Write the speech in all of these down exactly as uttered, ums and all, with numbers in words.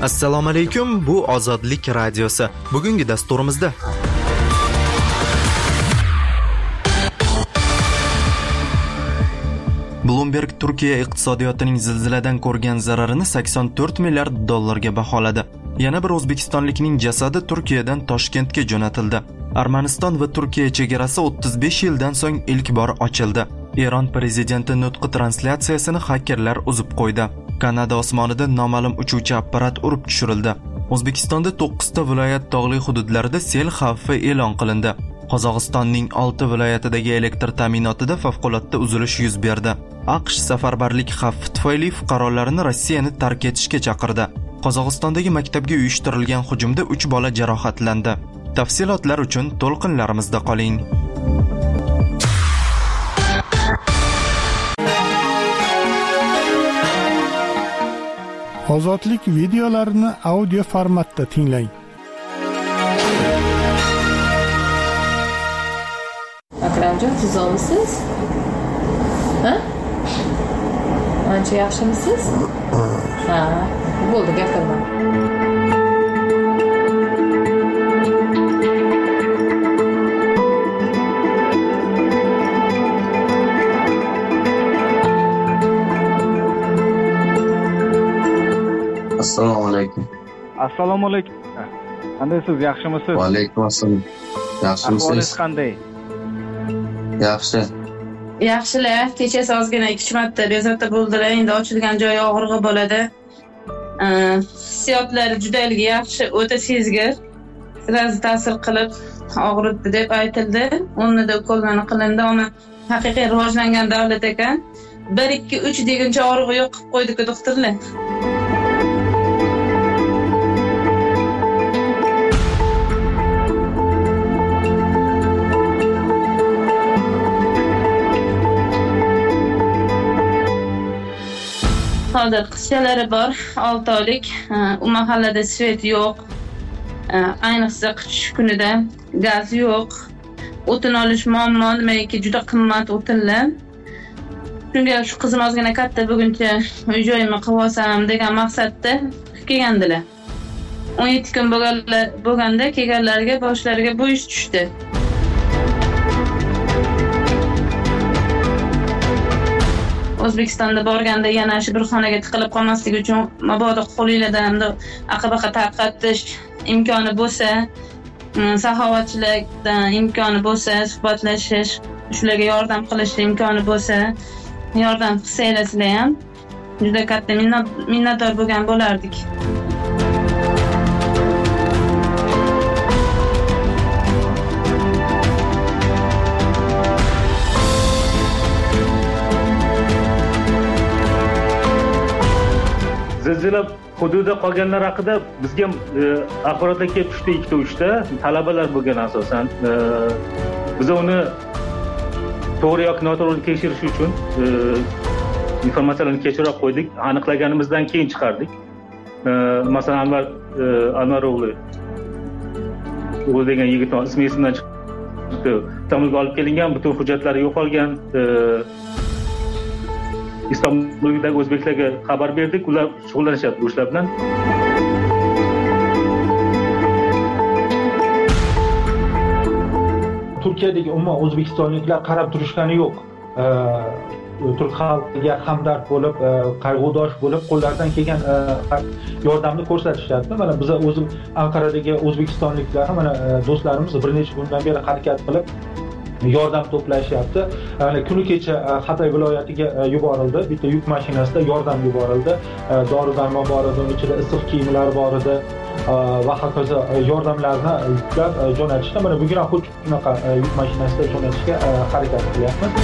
Assalomu alaykum, bu Ozodlik radiosi. Bugungi dasturimizda Bloomberg Turkiya iqtisodiyotining zilziladan ko'rgan zararini sakson to'rt milliard dollarga baholadi. Yana bir o'zbekistonlikning jasadi Turkiyadan Toshkentga jo'natildi. Armaniston va Turkiya chegarasi o'ttiz besh yildan so'ng ilk bor ochildi. Eron prezidenti nutqi translyatsiyasini xakerlar uzib qo'ydi. Kanada osmonida noma'lum uchuvchi apparat urib tushirildi. O'zbekistonda to'qqizta viloyat tog'li hududlarida sel xavfi e'lon qilindi. Qozog'istonning olti viloyatidagi elektr ta'minotida favqulodda uzilish yuz berdi. AQSh safarbarlik xavfi tufayli fuqarolarini Rossiyani tark etishga chaqirdi. Qozog'istondagi maktabga uyushtirilgan hujumda uch bola jarohatlandi. Tafsilotlar uchun to'lqinlarimizda qoling. Ozodlik videolarini audio formatda tinglang. Akramjon, siz olmisiz? Ha? Ancha yaxshimisiz? Ha, bo'ldi, gapirma. Assalomu alaykum. Assalomu alaykum. Qandaysiz, yaxshimisiz? Va alaykum assalom. Yaxshimisiz? Ahvolingiz qanday? Yaxshi. Yaxshilar, kecha ozgina ikki marta bezovta bo'ldilar. Endi ochilgan joyi og'rig'i bo'ladi. Hissiyotlari juda yaxshi, o'ta sezgir. Sirasi ta'sir qilib og'ritdi deb aytildi. O'rnida ukollarni qilindi, ammo haqiqiy rivojlangan davlat ekan. bir ikki uch deguncha og'rig'i yo'q qilib qo'ydi-ku doktorlar. Hozir qizchalari bor, olti oylik. U mahallada svet yo'q. Ayniqsa qish kunida gaz yo'q. O'tin olish muammo, nimaiki juda qimmat o'tinlar. Shunga shu qizim ozgina katta buguncha uy-joyimni qilib olsam degan maqsadda kelgandilar. o'n yetti kun bo'lganlar bo'lganda kelganlarga boshlariga bu ish tushdi. O'zbekistonda borganda yana shu bir xonaga tiqilib qolmaslik uchun mabodo qo'lingizdan aqabaqa tarqatish imkoni bo'lsa, saxovatchilikdan imkoni bo'lsa, suhbatlashish, shularga yordam qilish imkoni bo'lsa, yordam qilsanglar ham juda katta minnatdor bo'lgan bo'lardik. Zilzila hududida qolganlar haqida bizga axborotlar kelib tushdi, ikkita uchta talabalar bo'lgan asosan. Biz uni to'g'ri yoki noto'g'ri tekshirish uchun informatsiyalarni kechirib qo'ydik, aniqlaganimizdan keyin chiqardik. Masalan, Anvar Anvar o'g'li o'g'li degan yigit ismi esimdan chiqdi. Tamomga olib kelingan, butun hujjatlari yo'qolgan. Istanbuldagi o'zbeklarga xabar berdik, ular shug'ullanishyapti bu ishlar bilan. Turkiyadagi umuman o'zbekistonliklar qarab turishgani yo'q. Turk xalqiga hamdard bo'lib, qayg'udosh bo'lib, qo'llaridan kelgan yordamni ko'rsatishyapti. Mana biz o'zim Anqaradagi o'zbekistonliklar, mana do'stlarimiz bir necha kundan beri harakat qilib yordam to'plashyapti. Ya'ni kuni kecha Xatoy viloyatiga yuborildi. Bitta yuk mashinasida yordam yuborildi. Dori-darmon bor edi, ichida issiq kiyimlar bor edi va hokazo yordamlarni yuklab jo'natishdi. Mana bugun ham xuddi shunaqa yuk mashinasida jo'natishga harakat qilyapmiz.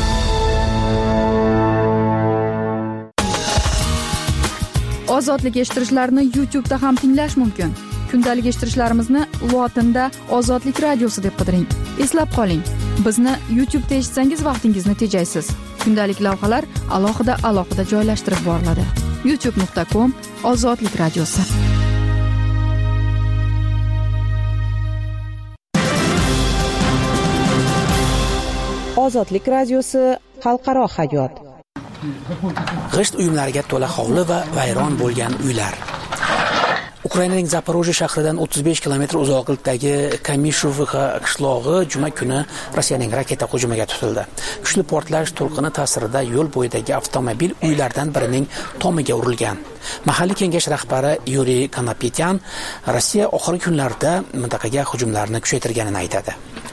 Ozodlik eshittirishlarini YouTube da ham tinglash mumkin. Kundalik eshittirishlarimizni lotinda Ozodlik radiosi deb qidiring. Eslab qoling, bizni YouTube'da eshitsangiz vaqtingizni tejaysiz. Kundalik lavhalar alohida alohida joylashtirib boriladi. youtube nuqta com Ozodlik radiosi. Ozodlik radiosi xalqaro hayot. G'isht uyumlariga to'la hovli va vayron bo'lgan uylar. Ukrainaning Zaporojye shahridan o'ttiz besh kilometr uzoqlikdagi Kamishuvka qishlog'i juma kuni Rossiyaning raketa hujumiga tutildi. Kuchli portlash to'lqini ta'sirida yo'l bo'yidagi avtomobil uylardan birining tomiga urilgan. Mahalliy kengash rahbari Yuriy Konopetyan Rossiya oxirgi kunlarda mintaqaga hujumlarni kuchaytirganini aytadi.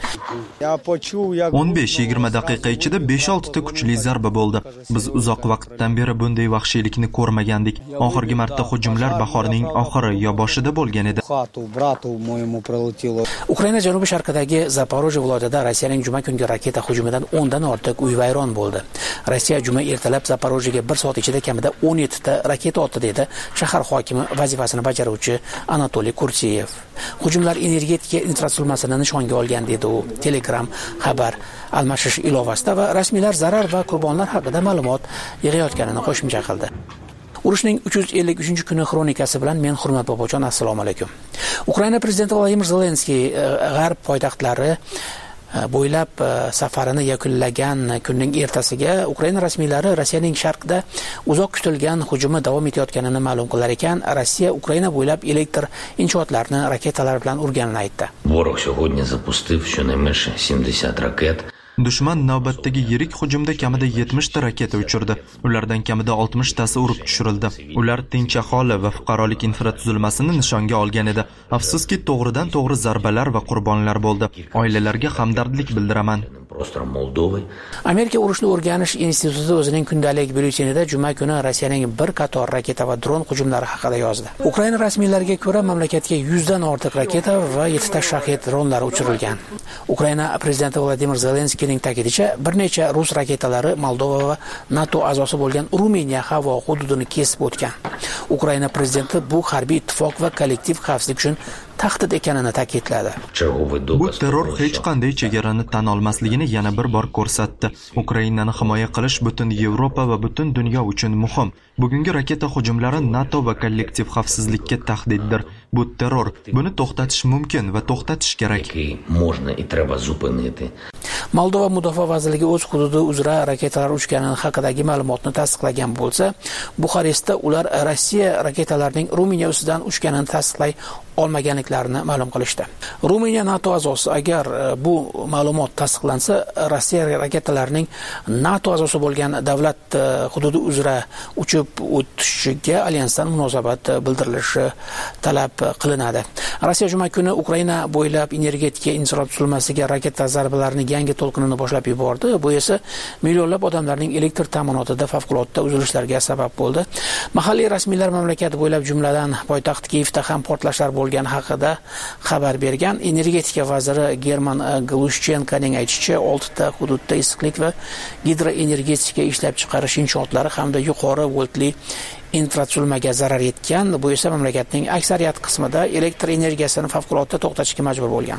o'n besh yigirma daqiqa ichida besh olti ta kuchli zarba bo'ldi. Biz uzoq vaqtdan beri bunday vahshiylikni ko'rmagandik. Oxirgi marta hujumlar bahorning oxiri yo boshida bo'lgan edi. Ukraina janubi sharqidagi Zaporojye viloyatida Rossiyaning juma kungi raketa hujumidan o'n dan ortiq uy vayron bo'ldi. Rossiya juma ertalab Zaporojyega bir soat ichida kamida o'n yetti ta raketa otdi dedi shahar hokimi vazifasini bajaruvchi Anatoliy Kursiyev. Hujumlar energetika infratuzilmasini nishonga olgan dedi u Telegram xabar almashish ilovasida va rasmiylar zarar va qurbonlar haqida ma'lumot yig'ayotganini qo'shimcha qildi. Urushning uch yuz ellik uchinchi kuni xronikasi bilan men Hurmat Bobojon, assalomu alaykum. Ukraina prezidenti Vladimir Zelenskiy g'arb poytaxtlari bo'ylab safarini yakunlagan kunning ertasiga Ukraina rasmiylari Rossiyaning sharqida uzoq kutilgan hujumi davom etayotganini ma'lum qilar ekan, Rossiya Ukraina bo'ylab elektr inshootlarini raketalar bilan urganini aytdi. Ворог сьогодні запустив щонайменше сімдесят ракет. Dushman navbatdagi yirik hujumda kamida yetmish ta raketa uchirdi. Ulardan kamida oltmish tasi urib tushirildi. Ular tinch aholi va fuqarolik infratuzilmasini nishonga olgan edi. Afsuski, to'g'ridan to'g'ri zarbalar va qurbonlar bo'ldi. Oilalarga hamdardlik bildiraman. Amerika urushni o'rganish instituti o'zining kundalik byulletenida juma kuni Rossiyaning bir qator raketa va dron hujumlari haqida yozdi. Ukraina rasmiylariga ko'ra, mamlakatga yuz dan ortiq raketa va yetti ta shahed dronlari uchirilgan. Ukraina prezidenti Vladimir Zelenskiyning ta'kidincha, bir necha rus raketalari Moldova va NATO a'zosi bo'lgan Ruminiya havo hududini kesib o'tgan. Ukraina prezidenti bu harbiy ittifoq va kollektiv xavfsizlik uchun tahdid ekanini ta'kidladi. Bu terror hech qanday chegarani tan olmasligini yana bir bor ko'rsatdi. Ukrainani himoya qilish butun Yevropa va butun dunyo uchun muhim. Bugungi raketa hujumlari NATO va kollektiv xavfsizlikka tahdiddir. Bu terror. Buni to'xtatish mumkin va to'xtatish kerak. Moldova mudofaa vazirligi o'z hududi uzra raketalar uchgani haqidagi ma'lumotni tasdiqlagan bo'lsa, Buxarestda ular Rossiya raketalarining Ruminiya ustidan uchganini tasdiqlay olmaganliklarini ma'lum qilishdi. Ruminiya NATO a'zosi. Agar bu ma'lumot tasdiqlansa, Rossiya raketalarining NATO a'zosi bo'lgan davlat hududi uzra uchib o'tishiga alyansdan munosabat bildirilishi talab qilinadi. Rossiya juma kuni Ukraina bo'ylab energetika infratuzilmasiga raketa zarbalarini yangi to'lqinini boshlab yubordi. Bu esa millionlab odamlarning elektr ta'minotida favqulodda uzilishlarga sabab bo'ldi. Mahalliy rasmiylar mamlakat bo'ylab, jumladan poytaxt Kiyevda ham portlashlar bo'lgani haqida xabar bergan. Energetika vaziri German Glushchenkoning aytishicha, olti ta hududda issiqlik va gidroenergetika ishlab chiqarish inshootlari hamda yuqori voltli infratuzilmaga zarar yetgan. Bu esa mamlakatning aksariyat qismida elektr energiyasini favqulodda to'xtatishga majbur bo'lgan.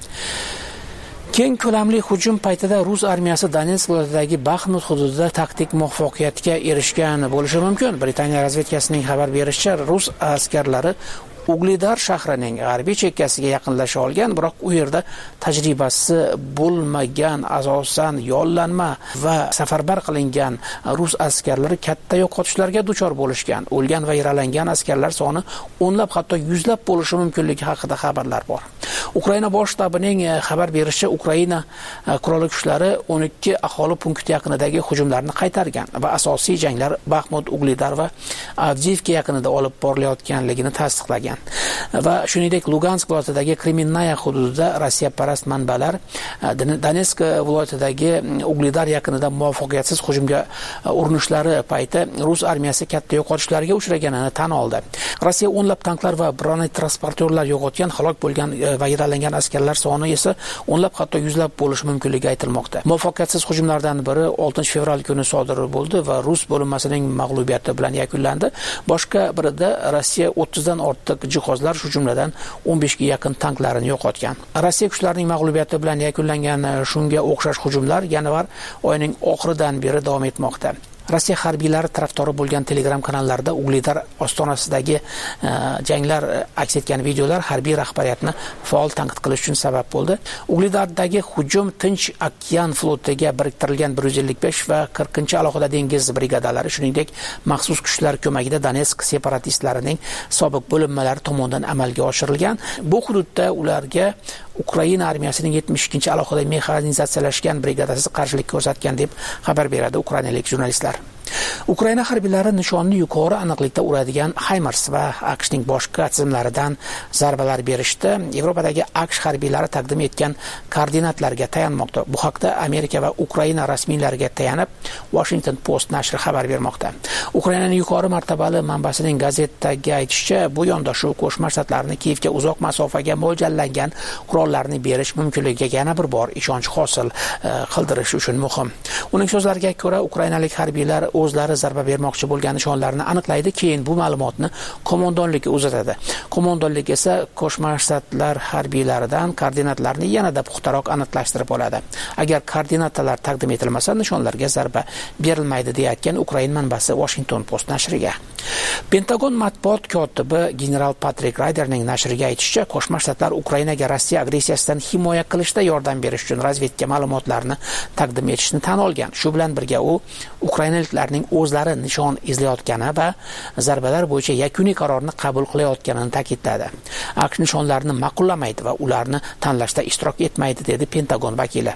Keng ko'lamli hujum paytida rus armiyasi Donetsk viloyatidagi Baxmut hududida taktik muvaffaqiyatga erishgan bo'lishi mumkin. Britaniya razvedkasining xabar berishicha, rus askarlari Uglidar shahrining g'arbiy chekkasiga yaqinlasha olgan, biroq u yerda tajribasi bo'lmagan, asosan yollanma va safarbar qilingan rus askarlari katta yo'qotishlarga duchor bo'lishgan. O'lgan va yaralangan askarlar soni o'nlab, hatto yuzlab bo'lishi mumkinligi haqida xabarlar bor. Ukraina bosh shtabining xabar berishicha, Ukraina qurolli kuchlari o'n ikki aholi punkti yaqinidagi hujumlarni qaytargan va asosiy janglar Baxmut, Uglidar va Avdiivka yaqinida olib borilayotganligini tasdiqlagan. Va shuningdek, Lugansk viloyatidagi Kreminaya hududida Rossiya parast manbalar Donetsk viloyatidagi Uglidar yaqinida muvaffaqiyatsiz hujumga urinishlari payti rus armiyasi katta yo'qotishlarga uchraganini tan oldi. Rossiya o'nlab tanklar va bronetransportyorlar yo'qotgan, halok bo'lgan va yaralangan askarlar soni esa o'nlab, hatto yuzlab bo'lishi mumkinligi aytilmoqda. Muvaffaqiyatsiz hujumlardan biri oltinchi fevral kuni sodir bo'ldi va rus bo'linmasining mag'lubiyati bilan yakunlandi. Boshqa birida Rossiya o'ttiz dan ortiq jihozlar, shu jumladan o'n besh ga yaqin tanklarini yo'qotgan. Rossiya kuchlarining mag'lubiyati bilan yakunlangan shunga o'xshash hujumlar yanvar oyining oxiridan beri davom etmoqda. Rossiya harbiylari tarafdori bo'lgan Telegram kanallarida Ugledar ostonasidagi janglar aks etgan videolar harbiy rahbariyatni faol tanqid qilish uchun sabab bo'ldi. Ugledardagi hujum Tinch okean flotiga biriktirilgan bir yuz ellik besh va qirqinchi alohida dengiz brigadalari, shuningdek maxsus kuchlar ko'magida Donetsk separatistlarining sobiq bo'linmalari tomonidan amalga oshirilgan. Bu hududda ularga Ukraina armiyasining yetmish ikkinchi alohida mexanizatsiyalashgan brigadasi qarshilik ko'rsatgan deb xabar beradi ukrainalik jurnalistlar. Ukraina harbiylari nishonni yuqori aniqlikda uradigan HIMARS va AQShning boshqa tizimlaridan zarbalar berishdi. Yevropadagi AQSh harbiylari taqdim etgan koordinatlarga tayanmoqda. Bu haqda Amerika va Ukraina rasmiylariga tayanib Washington Post nashri xabar bermoqda. Ukrainaning yuqori martabali manbasining gazetdagi aytishicha, bu yondashuv Qo'shma Shtatlarni Kiyevga uzoq masofaga mo'ljallangan qurollarni berish mumkinligiga yana bir bor ishonch hosil qildirish uchun muhim. Uning so'zlariga ko'ra, ukrainalik harbiylar o'zlari zarba bermoqchi bo'lgan nishonlarni aniqlaydi, keyin bu ma'lumotni qo'mondonlikka uzatadi. Qo'mondonlik esa Qo'shma Shtatlar harbiylaridan koordinatlarni yanada puxtaroq aniqlashtirib oladi. Agar koordinatalar taqdim etilmasa, nishonlarga zarba berilmaydi, deyayotgan Ukraina manbasi Washington Post nashriga. Pentagon matbuot kotibi general Patrick Ryderning nashriga aytishicha, Qo'shma Shtatlar Ukrainaga Rossiya agressiyasidan himoya qilishda yordam berish uchun razvedka ma'lumotlarini taqdim etishni tan olgan. Shu bilan birga u ukrainaliklarning o'zlari nishon izlayotgani va zarbalar bo'yicha yakuniy qarorni qabul qilayotganini ta'kidladi. AQSh nishonlarni ma'qullamaydi va ularni tanlashda ishtirok etmaydi, dedi Pentagon vakili.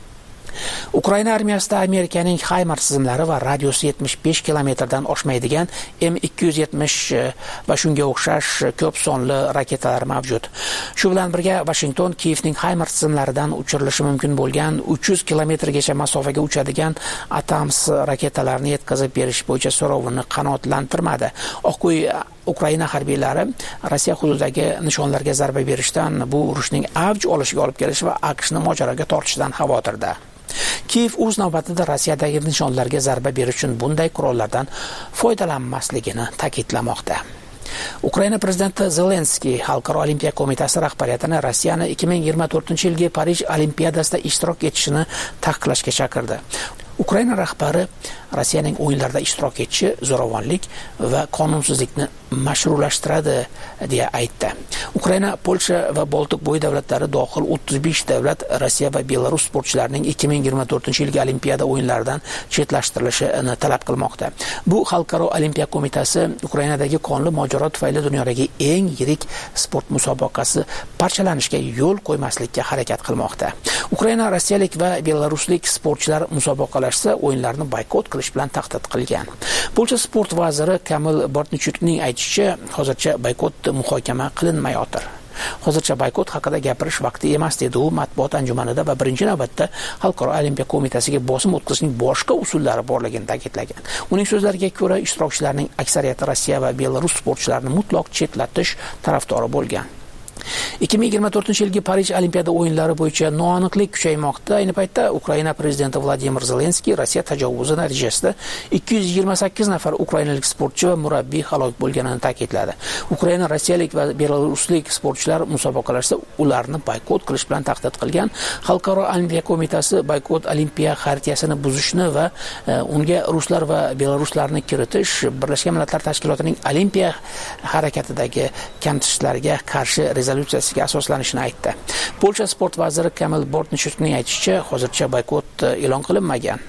Ukraina armiyasida Amerikaning HIMARS tizimlari va radiusi yetmish besh kilometrdan oshmaydigan M ikki yuz yetmish va shunga o'xshash ko'p sonli raketalar mavjud. Shu bilan birga Washington Kiyevning HIMARS tizimlaridan uchirilishi mumkin bo'lgan uch yuz kilometrgacha masofaga uchadigan ATAMS raketalarni yetkazib berish bo'yicha so'rovini qanoatlantirmadi. Oq uy Ukraina harbiylari Rossiya hududidagi nishonlarga zarba berishdan, bu urushning avj olishiga olib kelishi va AQShni mojaroga tortishidan xavotirda. Kiyev o'z navbatida Rossiyadagi nishonlarga zarba berish uchun bunday qurollardan foydalanmasligini ta'kidlamoqda. Ukraina prezidenti Zelenskiy Xalqaro olimpiya qo'mitasi rahbariyatini Rossiyani ikki ming yigirma to'rtinchi yilgi Parij olimpiadasida ishtirok etishini taqiqlashga chaqirdi. Ukraina rahbari Rossiyaning o'yinlarda ishtirok etishi zo'ravonlik va qonunsizlikni mashrullashtiradi deya aytdi. Ukraina, Polsha va Boltiq bo'yi davlatlari dohil o'ttiz besh davlat Rossiya va Belarus sportchilarining ikki ming yigirma to'rtinchi yilgi olimpiada o'yinlaridan chetlashtirilishini talab qilmoqda. Bu Xalqaro olimpiya qo'mitasi Ukrainadagi qonli mojaro tufayli dunyodagi eng yirik sport musobaqasi parchalanishiga yo'l qo'ymaslikka harakat qilmoqda. Ukraina rossiyalik va belaruslik sportchilar musobaqalashsa o'yinlarni boykot qilish bilan tahdid qilgan. Polsha sport vaziri Kamil Bortnichukning aytishicha, hozircha boykot muhokama qilinmayotir. Hozircha boykot haqida gapirish vaqti emas, dedi u matbuot anjumanida va birinchi navbatda Xalqaro olimpiya qo'mitasiga bosim o'tkazishning boshqa usullari borligini ta'kidlagan. Uning so'zlariga ko'ra, ishtirokchilarning aksariyati Rossiya va Belarus sportchilarini mutlaq chetlatish tarafdori bo'lgan. ikki ming yigirma to'rtinchi yilgi Parij olimpiada o'yinlari bo'yicha noaniqlik kuchaymoqda. Ayni paytda Ukraina prezidenti Vladimir Zelenskiy Rossiya tajovuzi natijasida ikki yuz yigirma sakkiz nafar ukrainalik sportchi va murabbiy halok bo'lganini ta'kidladi. Ukraina rossiyalik va belaruslik sportchilar musobaqalarida ularni boykot qilish bilan tahdid qilgan. Xalqaro olimpiya qo'mitasi boykot olimpiya xaritiyasini buzishni va unga ruslar va belaruslarni kiritish Birlashgan Millatlar Tashkilotining olimpiya harakatidagi kamchiliklarga qarshi rezolюtsiyasiga asoslanishini aytdi. Polsha sport vaziri Kamil Bortnichukning aytishicha, hozircha boykot e'lon qilinmagan.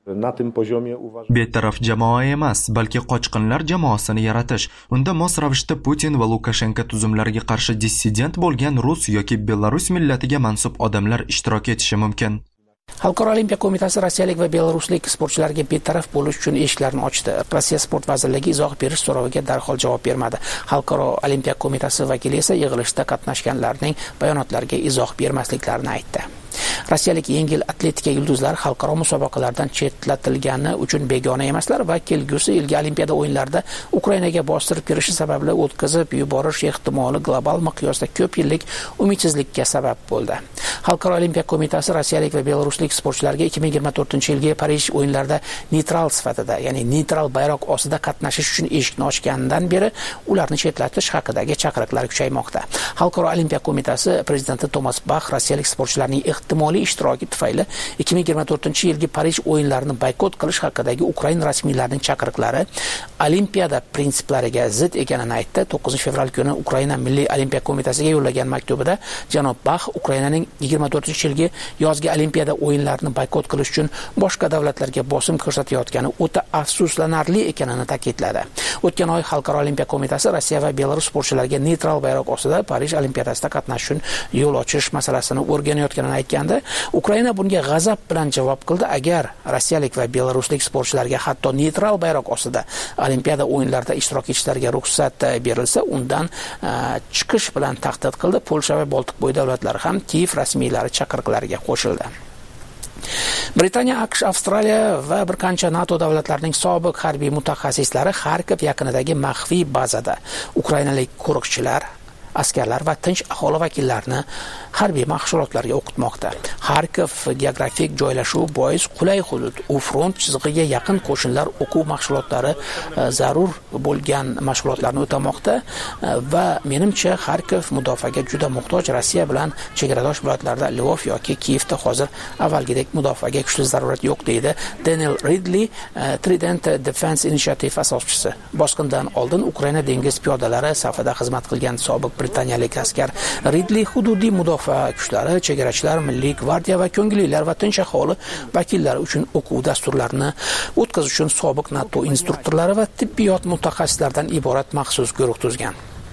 Betaraf jamoa emas, balki qochqinlar jamoasini yaratish. Unda mos ravishda Putin va Lukashenko tuzumlariga qarshi dissident bo'lgan rus yoki Belarus millatiga mansub odamlar ishtirok etishi mumkin. Xalqaro olimpiya qo'mitasi rossiyalik va belaruslik sportchilarga betaraf bo'lish uchun eshiklarini ochdi. Rossiya sport vazirligi izoh berish so'roviga darhol javob bermadi. Xalqaro olimpiya qo'mitasi vakili esa yig'ilishda qatnashganlarning bayonotlariga izoh bermasliklarini aytdi. Rossiyalik yengil atletika yulduzlari xalqaro musobaqalardan chetlatilgani uchun begona emaslar va kelgusi yilgi olimpiada o'yinlarida Ukrainaga bostirib kirishi sababli o'tkazib yuborish ehtimoli global miqyosda ko'p yillik umidsizlikka sabab bo'ldi. Xalqaro olimpiya qo'mitasi rossiyalik va belaruslik sportchilarga ikki ming yigirma to'rtinchi yilgi Parij o'yinlarida neytral sifatida, ya'ni neytral bayroq ostida qatnashish uchun eshikni ochganidan beri ularni chetlatish haqidagi chaqiriqlar kuchaymoqda. Xalqaro olimpiya qo'mitasi prezidenti Tomas Bach rossiyalik sportchilarning ehtimoliy moliy ishtiroki tufayli ikki ming yigirma to'rtinchi yilgi Parij o'yinlarini boykot qilish haqidagi Ukraina rasmiylarining chaqiriqlari Olimpiada prinsiplariga zid ekanini aytdi. to'qqizinchi fevral kuni Ukraina Milliy Olimpiya qo'mitasiga yo'llagan maktubida janob Bax Ukrainaning yigirma to'rtinchi yilgi yozgi Olimpiada o'yinlarini boykot qilish uchun boshqa davlatlarga bosim ko'rsatayotgani o'ta afsuslanarli ekanini ta'kidladi. O'tgan oy Xalqaro Olimpiya qo'mitasi Rossiya va Belarus sportchilariga neytral bayroq ostida Parij Olimpiadasida qatnashish uchun yo'l ochish masalasini o'rganayotganini aytganda, Ukraina bunga g'azab bilan javob qildi. Agar rossiyalik va belaruslik sportchilarga hatto neytral bayroq ostida Olimpiada o'yinlarida ishtirok etishlariga ruxsat berilsa, undan chiqish bilan tahdid qildi. Polsha va Boltiqbo'yi davlatlari ham Kiyev rasmiylari chaqiriqlariga qo'shildi. Britaniya, AQSh, Avstraliya va bir qancha NATO davlatlarining sobiq harbiy mutaxassislari Xarkov yaqinidagi maxfiy bazada ukrainalik qo'riqchilar, askarlar va tinch aholi vakillarini harbiy mashg'ulotlarga o'qitmoqda. Xarkov geografik joylashuvi bois qulay hudud, u front chizig'iga yaqin qo'shinlar o'quv mashg'ulotlari zarur bo'lgan mashg'ulotlarni o'tamoqda va menimcha Xarkov mudofaaga juda muhtoj. Rossiya bilan chegaradosh viloyatlarda Lvov yoki Kiyevda hozir avvalgidek mudofaaga kuchli zarurat yo'q, deydi Daniel Ridley, Trident Defense Initiative asoschisi. Bosqindan oldin Ukraina dengiz piyodalari safida xizmat qilgan sobiq britaniyalik askar Ridley hududiy mudofaa kuchlari, chegarachilar, milliy gvardiya va ko'ngillilar va tinch aholi vakillari uchun o'quv dasturlarini o'tkazish uchun sobiq NATO instruktorlari va tibbiyot mutaxassislaridan iborat maxsus guruh tuzgan.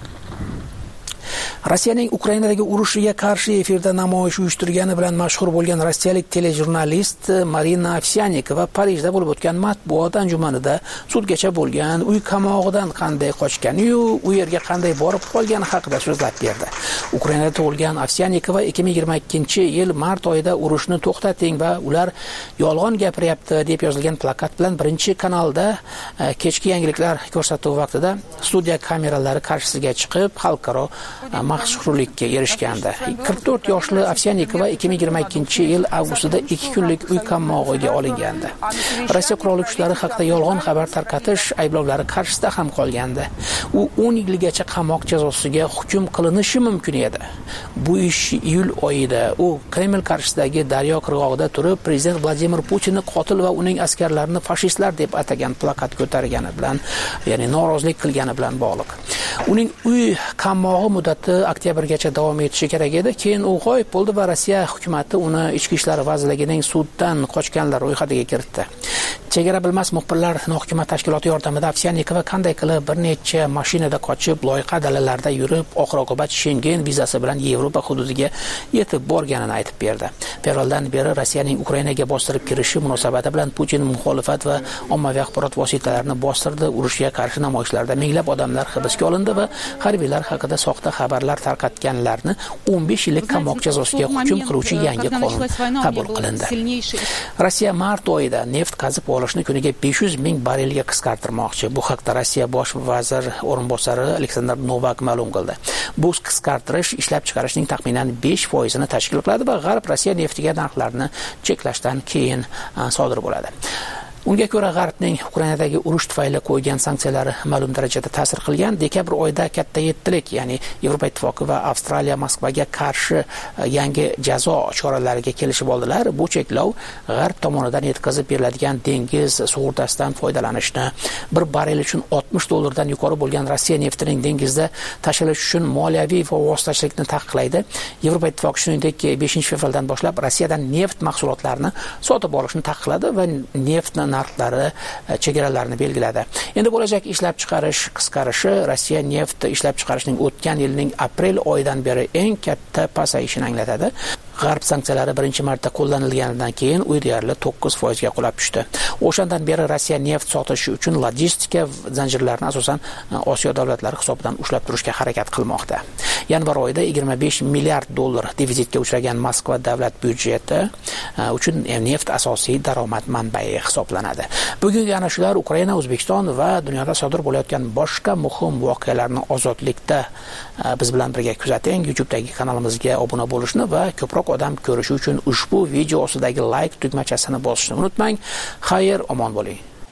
Rossiyaning Ukrainadagi urushiga qarshi efirda namoyish uyushtirgani bilan mashhur bo'lgan rossiyalik telejurnalist Marina Ovsyannikova Parijda bo'lib o'tgan matbuot anjumanida sudgacha bo'lgan, uy qamog'idan qanday qochgani-yu, u yerga qanday borib qolgani haqida so'zlab berdi. Ukrainada tug'ilgan Ovsyannikova ikki ming yigirma ikkinchi yil mart oyida urushni to'xtating va ular yolg'on gapiryapti deb yozilgan plakat bilan birinchi kanalda kechki yangiliklar ko'rsatuvi vaqtida studiya kameralari qarshisiga chiqib, xalqaro mashhurlikka erishgandi. qirq to'rt yoshli Ovsyannikova ikki ming yigirma ikkinchi yil avgustida ikki kunlik uy qammog'iga olingandi. Rossiya qurolli kuchlari haqida yolg'on xabar tarqatish ayblovlari qarshisida ham qolgandi. U o'n yilgacha qamoq jazosiga hukm qilinishi mumkin edi. Bu ish iyul oyida u Kreml qarshisidagi Daryo qirg'og'ida turib, prezident Vladimir Putinni qotil va uning askarlarini fashistlar deb atagan plakat ko'targani bilan, ya'ni norozilik qilgani bilan bog'liq. Uning uy qammog'i muddati oktyabrgacha davom etishi kerak edi. Keyin u g'oyib bo'ldi va Rossiya hukumatı uni Ichki ishlar vazirligining suddan qochganlar ro'yxatiga kiritdi. Chegara bilmas muxbirlar nohukumat tashkiloti yordamida Ovsyannikova qanday qilib bir necha mashinada qochib, loyiqa dalalarda yurib, oxir-oqibat Schengen vizasi bilan Yevropa hududiga yetib borganini aytib berdi. Fevraldan beri Rossiyaning Ukrainaga bostirib kirishi munosabati bilan Putin muxolifat va ommaviy axborot vositalarini bostirdi. Urushga qarshi namoyishlarda minglab odamlar hibsga olindi va harbiylar haqida soxta xabarlar tarqatganlarni o'n besh yillik qamoq jazosiga hukm qiluvchi yangi qonun qabul qilindi. Rossiya mart oyida neft qazib olishni kuniga besh yuz ming barelga qisqartirmoqchi. Bu haqda Rossiya bosh vazir o'rinbosari Aleksandr Novak ma'lum qildi. Bu qisqartirish ishlab chiqarishning taxminan besh foizini tashkil qiladi va G'arb Rossiya neftiga narxlarni cheklashdan keyin sodir bo'ladi. Unga ko'ra G'arbning Ukrainadagi urush tufayli qo'ygan sanksiyalari ma'lum darajada ta'sir qilgan. Dekabr oyida katta yettilik, ya'ni Yevropa Ittifoqi va Avstraliya Moskvaga qarshi yangi jazo choralariga kelishib oldilar. Bu cheklov G'arb tomonidan yetkazib beriladigan dengiz sug'urtasidan foydalanishni, bir barrel uchun oltmish dollardan yuqori bo'lgan Rossiya neftining dengizda tashilishi uchun moliyaviy va vositachilikni taqiqlaydi. Yevropa Ittifoqi shuningdek beshinchi fevraldan boshlab Rossiyadan neft mahsulotlarini sotib olishni taqiqladi va neftni narxlari chegaralarini belgiladi. Endi bo'lajak ishlab chiqarish qisqarishi Rossiya neft ishlab chiqarishning o'tgan yilning aprel oyidan beri eng katta pasayishini anglatadi. G'arb sanksiyalari birinchi marta qo'llanilganidan keyin u deyarli to'qqiz foizga qulab tushdi. O'shandan beri Rossiya neft sotishi uchun logistika zanjirlarini asosan Osiyo davlatlari hisobidan ushlab turishga harakat qilmoqda. Yanvar oyida yigirma besh milliard dollar devizitga uchragan Moskva davlat byudjeti uchun neft asosiy daromad manbai hisoblanadi. Bugungi ana shular Ukraina, O'zbekiston va dunyoda sodir bo'layotgan boshqa muhim voqealarni ozodlikda biz bilan birga kuzating. YouTube'dagi kanalimizga obuna bo'lishni va ko'proq odam ko'rishi uchun ushbu video ostidagi like tugmachasini bosishni unutmang. Xayr, omon bo'ling.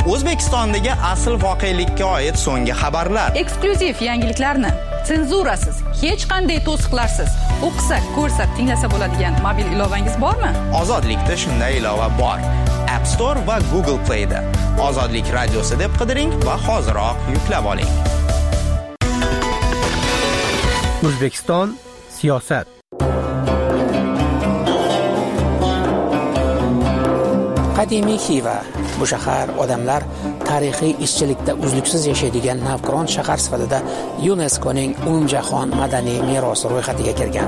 O'zbekistondagi asl voqelikka oid so'nggi xabarlar, eksklyuziv yangiliklarni senzurasiz, hech qanday to'siqlarsiz o'qisa, ko'rsa, tinglasa bo'ladigan mobil ilovangiz bormi? Ozodlikda shunday ilova bor. App Store va Google Play da Ozodlik radiosi deb qidiring va hoziroq yuklab oling. O'zbekiston siyosat. Qadimiy Xiva. Bu shahar odamlar tarixiy ishchilikda uzluksiz yashaydigan navqiron shahar sifatida YuNESKOning umumjahon madaniy merosi ro'yxatiga kirgan.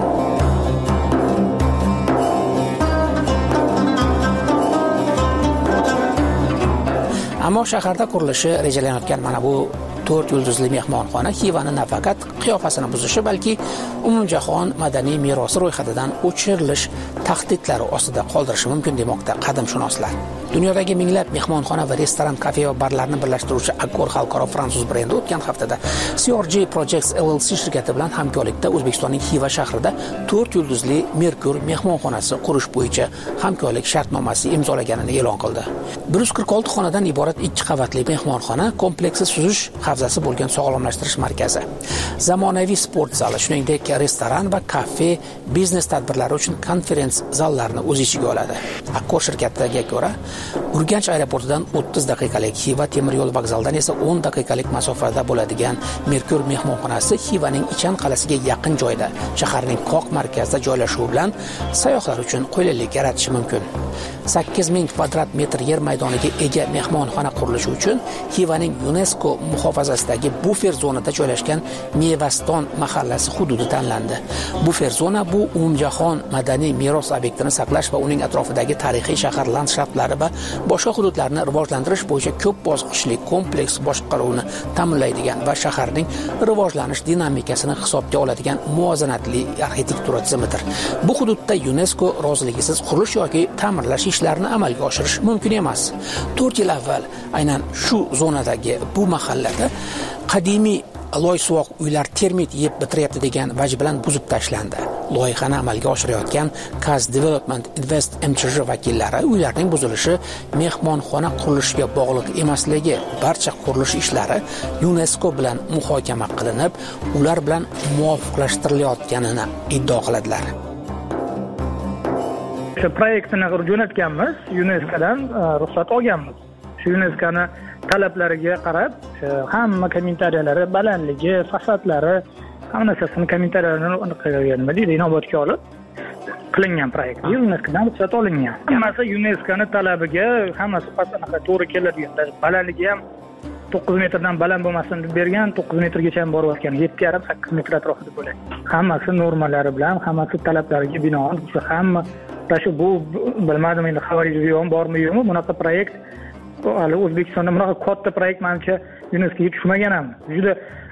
Ammo shaharda qurilishi rejalanayotgan mana bu to'rt yulduzli mehmonxona Xivani nafaqat qiyofasini buzishi, balki umumjahon madaniy merosi ro'yxatidan o'chirilish tahdidlari ostida qoldirishi mumkin demoqda qadimshunoslar. Dunyodagi minglab mehmonxona va restoran, kafe va barlarni birlashtiruvchi Accor xalqaro fransuz brendi o'tgan haftada C R G Projects L L C shirkati bilan hamkorlikda O'zbekistonning Xiva shahrida to'rt yulduzli Merkur mehmonxonasi qurish bo'yicha hamkorlik shartnomasi imzolaganini e'lon qildi. bir yuz qirq olti xonadan iborat ikki qavatli mehmonxona kompleksi suzish havzasi bo'lgan sog'lomlashtirish markazi, zamonaviy sport zali, shuningdek restoran va kafe, biznes tadbirlari uchun konferens zallarini o'z ichiga oladi. Accor shirkatiga ko'ra, Urganch aeroportidan o'ttiz daqiqalik, Xiva temir yo'l vokzalidan esa o'n daqiqalik masofada bo'ladigan Merkur mehmonxonasi Xivaning Ichan qalasiga yaqin joyda, shaharning qoq markazida joylashuvi bilan sayyohlar uchun qulaylik yaratishi mumkin. sakkiz ming kvadrat metr yer maydoniga ega mehmonxona qurilishi uchun Xivaning UNESCO muhofazasidagi bufer zonada joylashgan Mevaston mahallasi hududi tanlandi. Bufer zona bu umumjahon madaniy meros obyektini saqlash va uning atrofidagi tarixiy shahar landshaftlari va boshqa hududlarni rivojlantirish bo'yicha ko'p bosqichli kompleks boshqaruvni ta'minlaydigan va shaharning rivojlanish dinamikasini hisobga oladigan muvozanatli arxitektura tizimidir. Bu hududda UNESCO roziligisiz qurilish yoki ta'mirlash ishlarini amalga oshirish mumkin emas. to'rt yil avval aynan shu zonadagi bu mahallada qadimiy loysuvoq uylar termit yeb bitiryapti degan vaj bilan buzib tashlandi. Loyihani amalga oshirayotgan Kaz Development Invest M C J vakillari uylarning buzilishi mehmonxona qurilishiga bog'liq emasligi, barcha qurilish ishlari UNESCO bilan muhokama qilinib, ular bilan muvofiqlashtirilayotganini iddao qiladilar. Shu proyektni jo'natganmiz, UNESKOdan ruxsat olganmiz. Shu UNESKOni talablariga qarab, hamma kommentariyalari, balandligi, fasadlari, hamma narsasini kommentariyalarini qilganmi deydi, inobatga olib qilingan proyekt. UNESKOdan ruxsat olingan. Hammasi UNESKOni talabiga, hammasi anaqa to'g'ri keladigan. Balandligi ham to'qqiz metrdan baland bo'lmasin deb bergan, to'qqiz metrgacha ham borayotgan, yetti yarim sakkiz metr atrofida bo'ladi. Hammasi normalari bilan, hammasi talablariga binoan, hamma shu bu bilmadim endi xabaringiz yo'qmi, bormi yo'qmi, bunaqa proyekt hali O'zbekistonda bunaqa katta proyekt menimcha UNESKOga tushmagan ham. Juda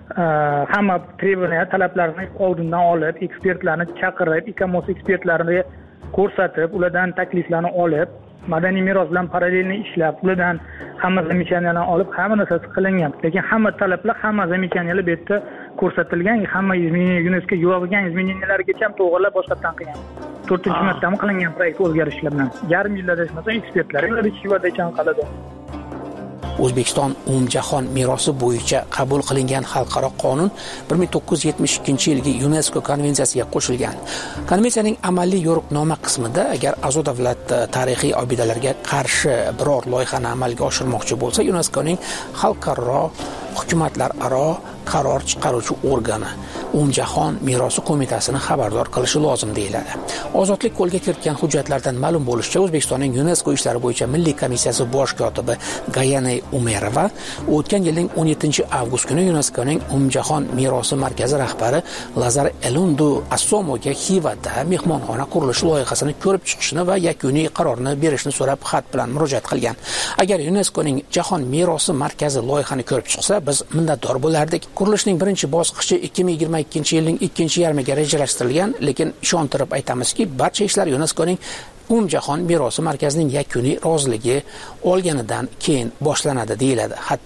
hamma trебования, talablarni oldindan olib, ekspertlarni chaqirib, ICOMOS ekspertlarini ko'rsatib, ulardan takliflarni olib, madaniy meros bilan parallelni ishlab, ulardan hamma zamechaniyalarni olib, hamma narsasi qilingan. Lekin hamma talablar, hamma zamechaniyalar bu yerda ko'rsatilgan, hamma UNESCO yo'g'igan izmeniyalarigacha ham to'g'rilab boshqatdan qilgan. to'rtinchi martami qilingan proyekt o'zgarishlar bilan. Yarim yilda desmasa ekspertlar ular Xivada ichan qiladi. O'zbekiston umumjahon merosi bo'yicha qabul qilingan xalqaro qonun bir ming to'qqiz yuz yetmish ikkinchi yilgi UNESCO konvensiyasiga qo'shilgan. Konvensiyaning amaliy yo'riqnoma qismida agar a'zo davlat tarixiy obidalarga qarshi biror loyihani amalga oshirmoqchi bo'lsa, UNESKOning xalqaro hukumatlararo qaror chiqaruvchi organi umumjahon merosi qo'mitasini xabardor qilishi lozim deyiladi. Ozodlik qo'lga kiritgan hujjatlardan ma'lum bo'lishicha, O'zbekistonning UNESCO ishlari bo'yicha Milliy komissiyasi bosh kotibi Gayane Umerova o'tgan yilning o'n yettinchi avgust kuni UNESKOning umumjahon merosi markazi rahbari Lazar Elundu Assomoga Xivada mehmonxona qurilishi loyihasini ko'rib chiqishni va yakuniy qarorni berishni so'rab xat bilan murojaat qilgan. Agar UNESKOning jahon merosi markazi loyihani ko'rib chiqsa, biz minnatdor bo'lardik. Qurilishning birinchi bosqichi ikki ming yigirma ikkinchi yilning ikkinchi yarmiga rejalashtirilgan, lekin ishontirib aytamizki, barcha ishlar UNESKOning umumjahon merosi markazining yakuniy roziligi olganidan keyin boshlanadi deyiladi xatda.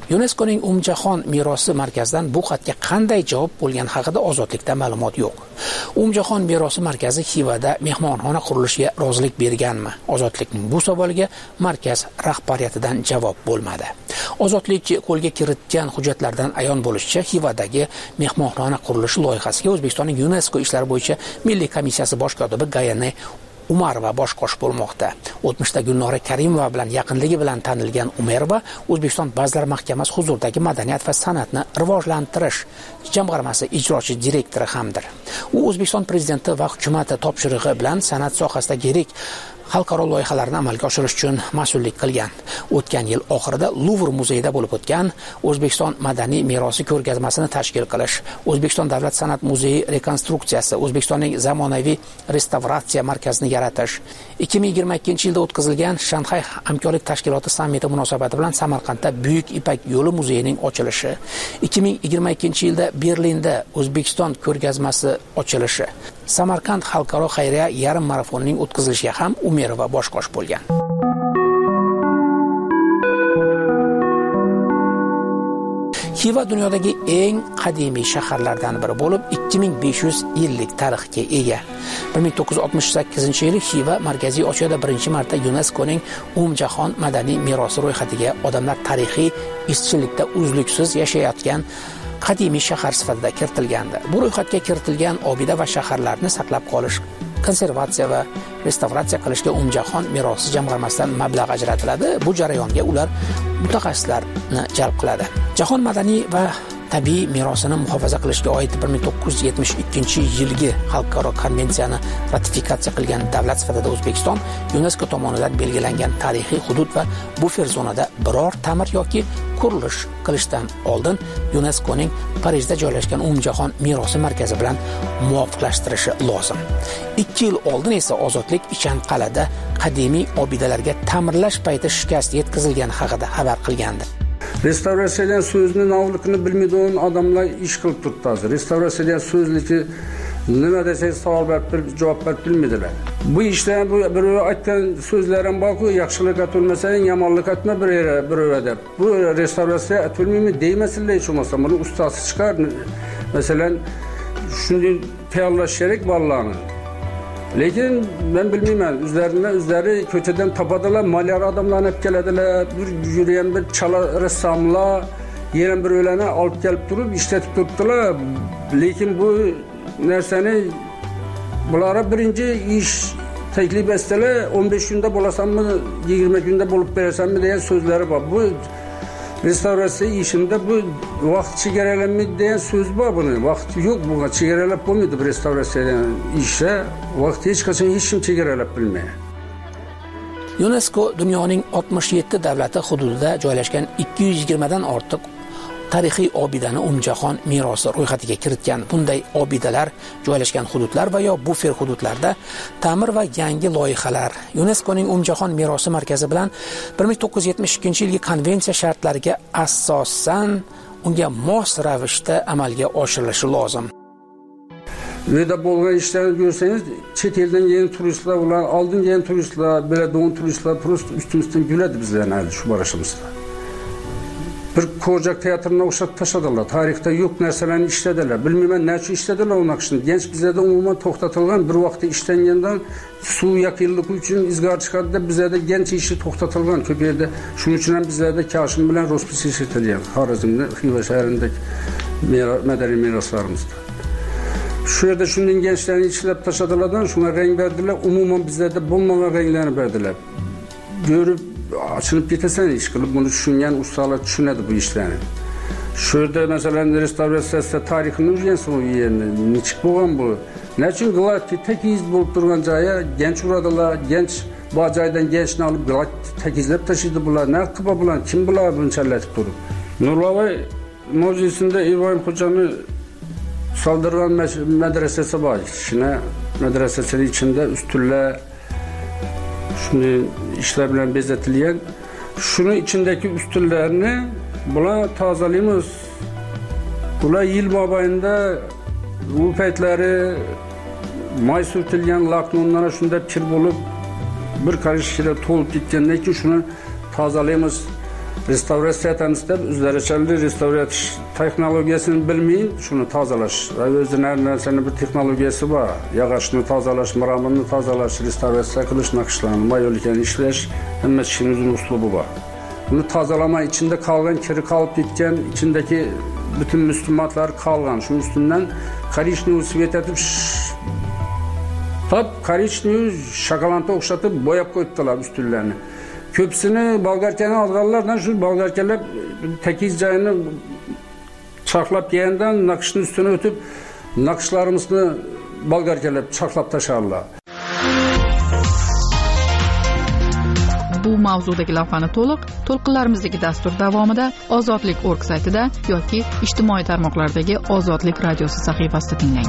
yuneskoning umumjahon merosi markazidan bu xatga qanday javob bo'lgani haqida ozodlikda ma'lumot yo'q. Umumjahon merosi markazi Xivada mehmonxona qurilishiga rozilik berganmi? Ozodlikning bu savoliga markaz rahbariyatidan javob bo'lmadi. Ozodlik qo'lga kiritgan hujjatlardan ayon bo'lishicha, Xivadagi mehmonxona qurilishi loyihasiga O'zbekistonning UNESCO ishlari bo'yicha milliy komissiyasi bosh kotibi Gayane Umarova bosh qosh bo'lmoqda. O'tmishda Gulnora Karimova bilan yaqinligi bilan tanilgan Umarova O'zbekiston Vazirlar Mahkamasi huzuridagi madaniyat va san'atni rivojlantirish jamg'armasi ijrochi direktori hamdir. U O'zbekiston prezidenti va hukumati topshirig'i bilan san'at sohasidagi yirik xalqaro loyihalarni amalga oshirish uchun mas'ullik qilgan. O'tgan yil oxirida Luvr muzeyida bo'lib o'tgan O'zbekiston madaniy merosi ko'rgazmasini tashkil qilish, O'zbekiston davlat san'at muzeyi rekonstruksiyasi, O'zbekistonning zamonaviy restavratsiya markazini yaratish, ikki ming yigirma ikkinchi yilda o'tkazilgan Shanxay hamkorlik tashkiloti sammiti munosabati bilan Samarqandda Buyuk Ipak yo'li muzeyining ochilishi, ikki ming yigirma ikkinchi yilda Berlinda O'zbekiston ko'rgazmasi ochilishi, Samarqand xalqaro xayriya yarim marafonining o'tkazilishiga ham Umarova bosh qosh bo'lgan. Xiva dunyodagi eng qadimiy shaharlardan biri bo'lib, ikki ming besh yuz yillik tarixga ega. bir ming to'qqiz yuz oltmish sakkizinchi yili Xiva Markaziy Osiyoda birinchi marta yuneskoning umumjahon madaniy merosi ro'yxatiga odamlar tarixiy izchillikda uzluksiz yashayotgan qadimiy shahar sifatida kiritilgandi. Bu ro'yxatga kiritilgan obida va shaharlarni saqlab qolish, konservatsiya va restavratsiya qilishga umumjahon merosi jamg'armasidan mablag' ajratiladi. Bu jarayonga ular mutaxassislarni jalb qiladi. Jahon madaniy va tabiiy merosini muhofaza qilishga oid bir ming to'qqiz yuz yetmish ikkinchi yilgi xalqaro konvensiyani ratifikatsiya qilgan davlat sifatida O'zbekiston UNESCO tomonidan belgilangan tarixiy hudud va bufer zonada biror ta'mir yoki qurilish qilishdan oldin UNESCOning Parijda joylashgan umumjahon merosi markazi bilan muvofiqlashtirishi lozim. ikki yil oldin esa Ozodlik Ichanqal'ada qadimiy obidalarga ta'mirlash payti shikast yetkazilgani haqida xabar qilgandi. Restavratsiyadan so'zni navligini bilmaydigan odamlar ish qilib turibdi hozir. Restavratsiyadan so'zliki nima desangiz savol berib javob berib bilmaydilar. Bu ishlar bu bir aytgan so'zlarim borku, yaxshilik atolmasang, yomonlik atma bir yere bir yere. Bu restavratsiya atolmaymi deymasinlar hech bo'lmasa. Buni ustasi chiqar. Masalan, shunday tayyorlash kerak bolalarni. Lekin ben bilmeyman, üzerine üzeri kötüden tapadilar, malyar adamlarını hep gelediler, bir yürüyen bir çala ressamla, yenen bir öylene alıp gelip durup işletip tuttular. Lekin bu nerseni, bunlara birinci iş teklif etseler, on beş günde bulasam mı, yirmi günde bulup versem mi diye sözleri var. Bu restavratsiya işinde bu vaqt chegaralanmaydi degan so'z bor buni. Vaqt yo'q bunga, chegaralab bo'lmaydi bu restavratsiyadan ishga. Vaqt hech qachon hech kim chegaralab bilmaydi. UNESCO dunyoning oltmish yetti davlati hududida joylashgan ikki yuz yigirma dan ortiq tarixiy obidani umumjahon merosi ro'yxatiga kiritgan. Bunday obidalar joylashgan hududlar va yo bufer hududlarda ta'mir va yangi loyihalar UNESCOning umumjahon merosi markazi bilan bir ming to'qqiz yuz yetmish ikkinchi yilgi konvensiya shartlariga asosan unga mos ravishda amalga oshirilishi lozim. Bu yerda bo'lgan ishlarni ko'rsangiz, chet eldan kelgan turistlar, ular oldin kelgan turistlar, biladigan turistlar prosta ustimizdan guladi bizlarni shu borishimizda. Bir Kocak teatrına o'xshatib tashladilar. Tarixda yo'q narsalarni ishladilar. Bilmayman nechun ishladilar unaqa ishni. Genç bizlarda umuman to'xtatilgan, bir vaqtda ishlangandan suv yakınlık uchun izgar chiqadi, bizlarda genç ishi to'xtatilgan. Ko'p yerda shuning uchun ham bizlarda Kashim bilan Rospis ishlatilgan. Xorazmda, Xiva shahrindagi madaniy meroslarimizda. Shu yerda shundan gençlarni ishlab tashladilardan shunga rang berdilar. Umuman bizlarda bo'lmagan ranglarni berdilar. Görüp açılıp gitesen iş kılıp bunu düşünen ustalar düşünedi bu işlerini. Şurada mesela restavrasyası tarihini üzgensin o yerine. Niçin boğan bu? Ne için gılat ki tek iz bulup durgan caya genç uğradılar. Genç bu acaydan gençini alıp gılat tek izlep taşıydı bunlar. Ne kıba bulan? Kim bular bunu çelletip durup? Nurlavay Mevzisinde İbrahim Hoca'nı saldırgan medresesi var. İçine medresesinin içinde üstülle şimdi işler bilen bezetilyen, şunun içindeki üstüllerini buna tazeleyimiz. Buna yıl mabayında bu peytleri may sürtülgen laknonlara şunda pir bulup bir karış şire tolup gitkenler ki şunu tazeleyimiz. restavratsiya etamiz deb o'zlarichalik restavratsiya texnologiyasini bilmayin, shuni tozalash va o'zining narsani bir texnologiyasi bor. Yog'ochni tozalash, mramorni tozalash, restavratsiya qilish, naqshlarni mayolikani ishlash, hamma ishning o'zining uslubi bor. Buni tozalamay içinde kalgan, kiri kalıp gitken, içindeki bütün müslümanlar kalgan. Şunun üstünden korичневый свет etip tap korичневый şokoladga o'xshatib boyab qo'yibdilar üstünlerini. Köpsini bolgarkani olganlardan şu bolgarkalar tekiz joyini çaklap yeğenden nakışın üstüne ötüp nakışlarımızı bolgarkalar çaklap taşarlar. Bu mavzudagi lavhani to'liq to'lqinlarimizdagi dastur davomida ozodlik org saytida yoki ijtimoiy tarmoqlardagi Ozodlik radiosi sahifasida tinglang.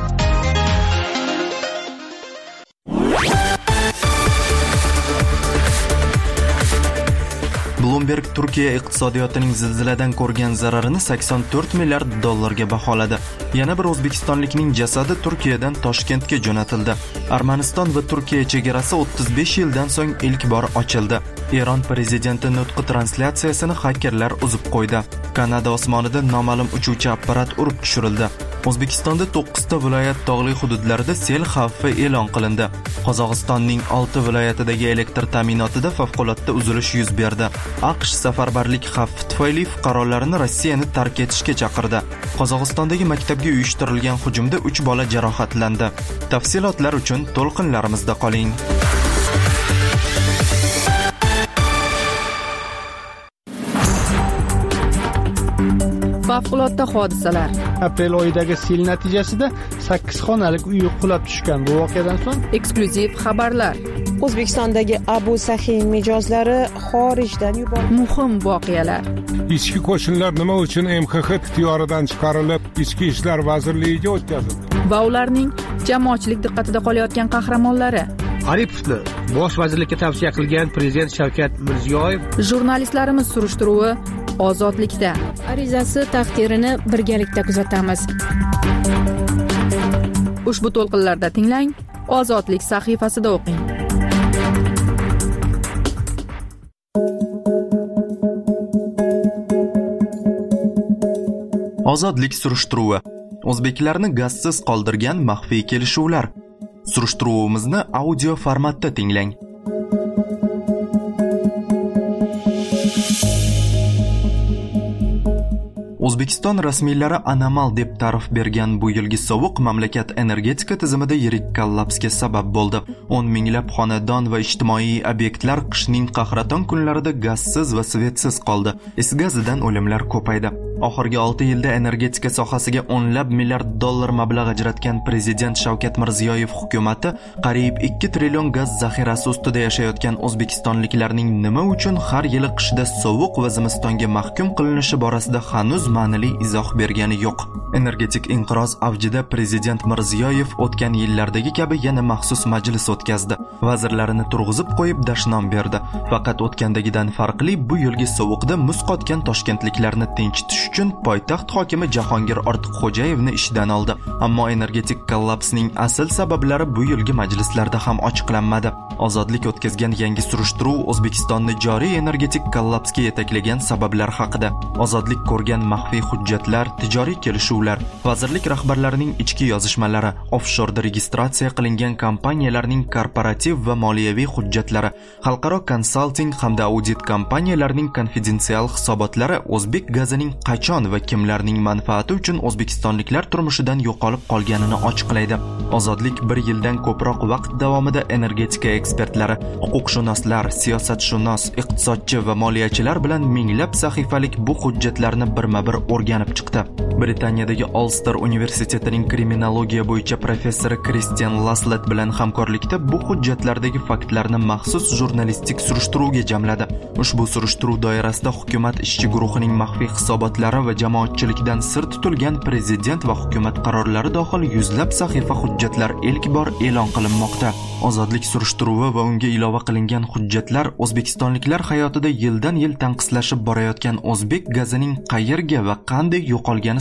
Bloomberg Turkiya iqtisodiyotining zilziladan ko'rgan zararini sakson to'rt milliard dollarga baholadi. Yana bir o'zbekistonlikning jasadi Turkiyadan Toshkentga jo'natildi. Armaniston va Turkiya chegarasi o'ttiz besh yildan so'ng ilk bor ochildi. Eron prezidenti nutqi translyatsiyasini xakerlar uzib qo'ydi. Kanada osmonida noma'lum uchuvchi apparat urib tushirildi. O'zbekistonda to'qqizta viloyat tog'li hududlarida sel xavfi e'lon qilindi. Qozog'istonning olti viloyatidagi elektr ta'minotida favqulodda uzilish yuz berdi. AQSh safarbarlik xavfi tufayli fuqarolarini Rossiyani tark etishga chaqirdi. Qozog'istondagi maktabga uyushtirilgan hujumda uch bola jarohatlandi. Tafsilotlar uchun to'lqinlarimizda qoling. Favqulodda hodisalar. Aprel oyidagi sel natijasida sakkiz xonalik uy qulab tushgan. Bu voqeadan so'ng eksklyuziv xabarlar. O'zbekistondagi Abu Sahiy mijozlari xorijdan yuborildi. Muhim voqealar. Ichki qo'shinlar nima uchun M X X ixtiyoridan chiqarilib, Ichki ishlar vazirligiga o'tkazildi? Va ularning jamoatchilik diqqatida qolayotgan qahramonlari. Aripovni bosh vazirlikka tavsiya qilgan prezident Shavkat Mirziyoyev. Jurnalistlarimiz surishtiruvi Ozodlikda. Arizasi taqdirini birgalikda kuzatamiz. Ushbu to'lqinlarda tinglang, Ozodlik sahifasida o'qing. Ozodlik surishtiruvi. O'zbeklarni gazsiz qoldirgan maxfiy kelishuvlar. Surishtiruvimizni audio formatda tinglang. O'zbekiston rasmiylari anomal deb ta'rif bergan bu yilgi sovuq mamlakat energetika tizimida yirik kollapsga sabab bo'ldi. o'n minglab xonadon va ijtimoiy obyektlar qishning qahraton kunlarida gazsiz va svetsiz qoldi. Is gazidan o'limlar ko'paydi. Oxirgi olti yilda energetika sohasiga o'nlab milliard dollar mablag' ajratgan prezident Shavkat Mirziyoyev hukumatı qariyb ikki trillion gaz zaxirasi ustida yashayotgan o'zbekistonliklarning nima uchun har yili qishda sovuq va zimistonga mahkum qilinishi borasida hanuz ma'nili izoh bergani yo'q. Energetik inqiroz avjida prezident Mirziyoyev o'tgan yillardagi kabi yana maxsus majlis o'tkazdi. Vazirlarini turg'izib qo'yib dashnom berdi. Faqat o'tgandagidan farqli bu yilgi sovuqda muz qotgan toshkentliklarni tinchitish uchun poytaxt hokimi Jahongir Ortiqxo'jayevni ishdan oldi. Ammo energetik kollapsning asl sabablari bu yilgi majlislarda ham ochiqlanmadi. Ozodlik o'tkazgan yangi surishtiruv O'zbekistonni joriy energetik kollapsga yetaklagan sabablar haqida. Ozodlik ko'rgan maxfiy hujjatlar, tijoriy kelishuvlar, vazirlik rahbarlarining ichki yozishmalari, offshorda registratsiya qilingan kompaniyalarning korporativ va moliyaviy hujjatlari, xalqaro konsalting hamda audit kompaniyalarining konfidensial hisobotlari o'zbek gazining qachon va kimlarning manfaati uchun o'zbekistonliklar turmushidan yo'qolib qolganini ochiqlaydi. Ozodlik bir yildan ko'proq vaqt davomida energetika ekspertlari, huquqshunoslar, siyosatshunos, iqtisodchi va moliyachilar bilan minglab sahifalik bu hujjatlarni birma-bir o'rganib chiqdi. Britaniyadagi Ulster universitetining kriminologiya bo'yicha professori Christian Laslet bilan hamkorlikda bu hujjatlardagi faktlarni maxsus jurnalistik surishtiruvga jamladi. Ushbu surishtiruv doirasida hukumat ishchi guruhining maxfiy hisobotlari va jamoatchilikdan sir tutilgan prezident va hukumat qarorlari dohil yuzlab sahifa hujjatlar ilk bor e'lon qilinmoqda. Ozodlik surishtiruvi va unga ilova qilingan hujjatlar o'zbekistonliklar hayotida yildan yil tanqislashib borayotgan o'zbek gazining qayerga va qanday yo'qolgani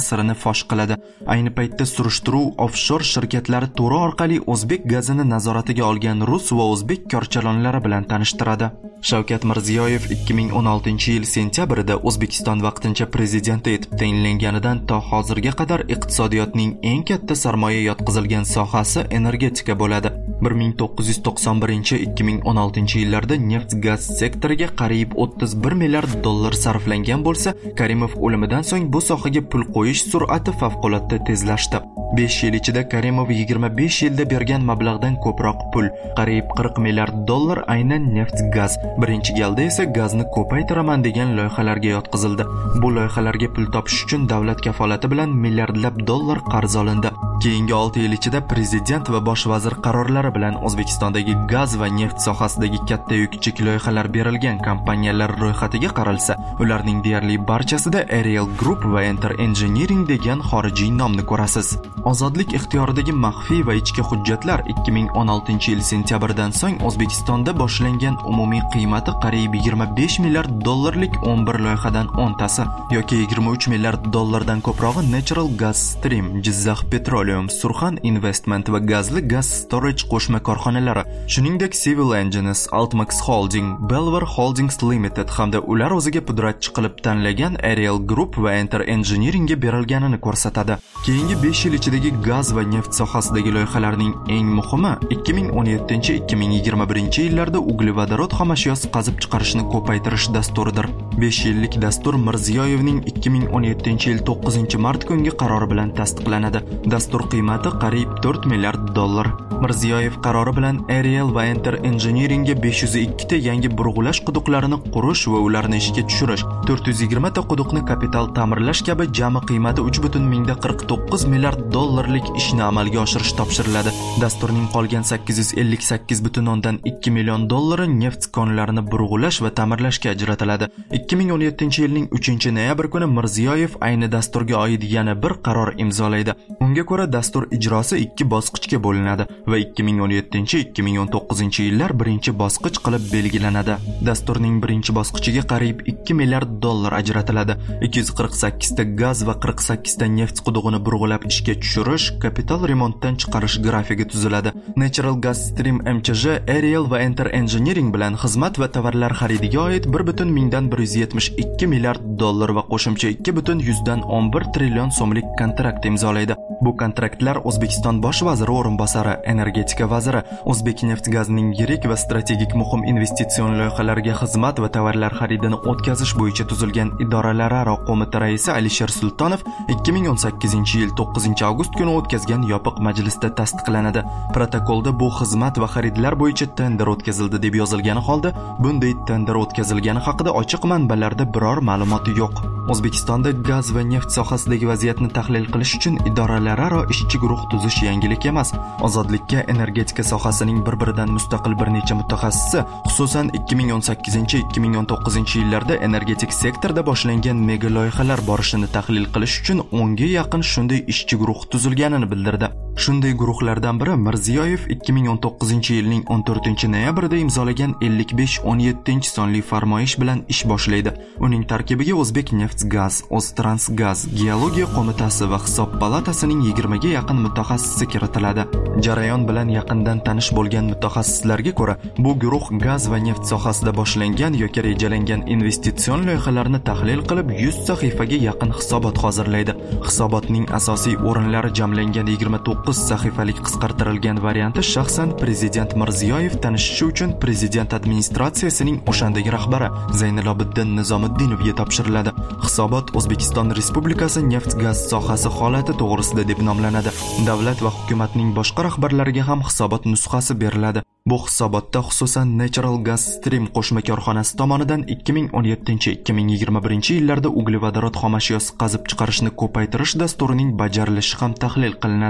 sirini fosh qiladi. Ayni paytda surishtiruv offshor shirkatlari to'ri orqali o'zbek gazini nazoratiga olgan rus va o'zbek korchalonlari bilan tanishtiradi. Shavkat Mirziyoyev ikki ming o'n oltinchi yil sentyabrida O'zbekiston vaqtincha prezidenti etib tayinlanganidan to hozirga qadar iqtisodiyotning eng katta sarmoya yotqizilgan sohasi energetika bo'ladi. bir ming to'qqiz yuz to'qson birinchi - ikki ming o'n oltinchi yillarda neft-gaz sektoriga qariyb o'ttiz bir milliard dollar sarflangan bo'lsa, Karimov o'limidan so'ng bu sohaga pul qo'yish sur'ati favqulodda tezlashdi. besh yil ichida Karimov yigirma besh yilda bergan mablag'dan ko'proq pul, qariyb qirq milliard dollar aynan neft-gaz, birinchi galda esa gazni ko'paytiraman degan loyihalarga yotqizildi. Bu loyihalarga pul topish uchun davlat kafolati bilan milliardlab dollar qarz olindi. Keyingi olti yil ichida prezident va bosh vazir qarorlari bilan O'zbekistondagi gaz va neft sohasidagi katta yu kichik loyihalar berilgan kompaniyalar ro'yxatiga qaralsa, ularning deyarli barchasida Ariel Group va Enter Engineering degan xorijiy nomni ko'rasiz. Ozodlik ixtiyoridagi maxfiy va ichki hujjatlar ikki ming o'n oltinchi yil sentyabrdan so'ng O'zbekistonda boshlangan umumiy qiymati qariyb yigirma besh milliard dollarlik o'n bir loyihadan o'ntasi yoki yigirma uch milliard dollardan ko'prog'i Natural Gas Stream, Jizzax Petroleum, Surxon Investment va gazli gaz storage qo'shma korxonalari, shuningdek Civil Engines, Altmax Holding, Belvar Holdings Limited hamda ular o'ziga pudratchi qilib tanlagan Ariel Group va Enter Engineeringga berilganini ko'rsatadi. Keyingi besh yil ichidagi gaz va neft sohasidagi loyihalarning eng muhimi ikki ming o'n yettinchi - ikki ming yigirma birinchi yillarda uglevodorod xomashyosi qazib chiqarishni ko'paytirish dasturidir. besh yillik dastur Mirziyoyevning ikki ming o'n yettinchi yil to'qqizinchi mart kungi qarori bilan tasdiqlanadi. Dastur qiymati qariyb to'rt milliard dollar. Mirziyoyev qarori bilan Ariel va Enter Engineeringga besh yuz ikki ta yangi burg'ulash quduqlarini qurish va ularni ishga tushirish, to'rt yuz yigirma ta quduqni kapital ta'mirlash kabi jami qiymati uch butun mingda qirq to'qqiz milliard dollarlik ishni amalga oshirish topshiriladi. Dasturning qolgan sakkiz yuz ellik sakkiz butun o'ndan ikki million dollari neft konlarini burg'ulash va ta'mirlashga ajratiladi. ikki ming o'n yettinchi yilning uchinchi noyabr kuni Mirziyoyev ayni dasturga oid yana bir qaror imzolaydi. Unga ko'ra dastur ijrosi ikki bosqichga bo'linadi va ikki ming o'n yettinchi - ikki ming o'n to'qqizinchi yillar birinchi bosqich qilib belgilanadi. Dasturning birinchi bosqichiga qariyb ikki milliard dollar ajratiladi. ikki yuz qirq sakkiz ta gaz va qirq sakkiz ta neft qudug'ini burg'ulab ishga tushirish, kapital remontdan chiqarish grafigi tuziladi. Natural Gas Stream M Ch J, Ariel va Enter Engineering bilan xizmat va tovarlar xaridiga oid bir butun mingdan bir yuz yetmish ikki milliard dollar va qo'shimcha ikki butun yuzdan o'n bir trillion so'mlik kontrakt imzolaydi. Bu kontraktlar O'zbekiston bosh vaziri o'rinbosari, energetika vaziri, O'zbekneftgazning yirik va strategik muhim investitsion loyihalarga xizmat va tovarlar xaridini o'tkazish bo'yicha tuzilgan idoralararo qo'mita raisi Alisher Sultonov ikki ming o'n sakkizinchi yil to'qqizinchi avgust kuni o'tkazgan yopiq majlisda tasdiqlanadi. Protokolda bu xizmat va xaridlar bo'yicha tender o'tkazildi deb yozilgani holda, bunday tender o'tkazilgani haqida ochiq manbalarda biror ma'lumot yo'q. O'zbekistonda gaz va neft sohasidagi vaziyatni tahlil qilish uchun idoralararo ishchi guruh tuzish yangilik emas. Ozodlikka energetika sohasining bir-biridan mustaqil bir necha mutaxassisi, xususan ikki ming o'n sakkizinchi - ikki ming o'n to'qqizinchi yillarda energetik sektorda boshlangan mega loyihalar borishini tahlil qilish uchun o'nga yaqin shunday ishchi guruh tuzilganini bildirdi. Shunday guruhlardan biri Mirziyoyev ikki ming o'n to'qqizinchi yilning o'n to'rtinchi noyabrida imzolagan ellik besh o'n yettinchi sonli farmoyish bilan ish boshlaydi. Uning tarkibiga O'zbek Neftgaz, O'ztransgaz, Geologiya qo'mitasi va Hisob palatasining yigirma ga yaqin mutaxassisi kiritiladi. Jarayon bilan yaqindan tanish bo'lgan mutaxassislarga ko'ra, bu guruh gaz va neft sohasida boshlangan yoki rejalangan investitsion loyihalarni tahlil qilib yuz sahifaga yaqin hisobot hozirlaydi. Hisobotning asosiy o'rinlari jamlangan yigirma to'qqiz sahifalik qisqartirilgan varianti shaxsan prezident Mirziyoyev tanishishi uchun prezident administratsiyasining o'shandagi rahbari Zaynilobiddin Nizomiddinovga topshiriladi. Hisobot O'zbekiston Respublikasi neft-gaz sohasi holati to'g'risida deb nomlanadi. Davlat va hukumatning boshqa rahbarlariga ham hisobot nusxasi beriladi. Bu hisobotda xususan Natural Gas Stream qo'shma korxonasi tomonidan ikki ming o'n yettinchi - ikki ming yigirma birinchi yillarda uglevodorod xomashyosi qazib chiqarishni ko'paytirish dasturining bajarilishi ham tahlil qilinadi.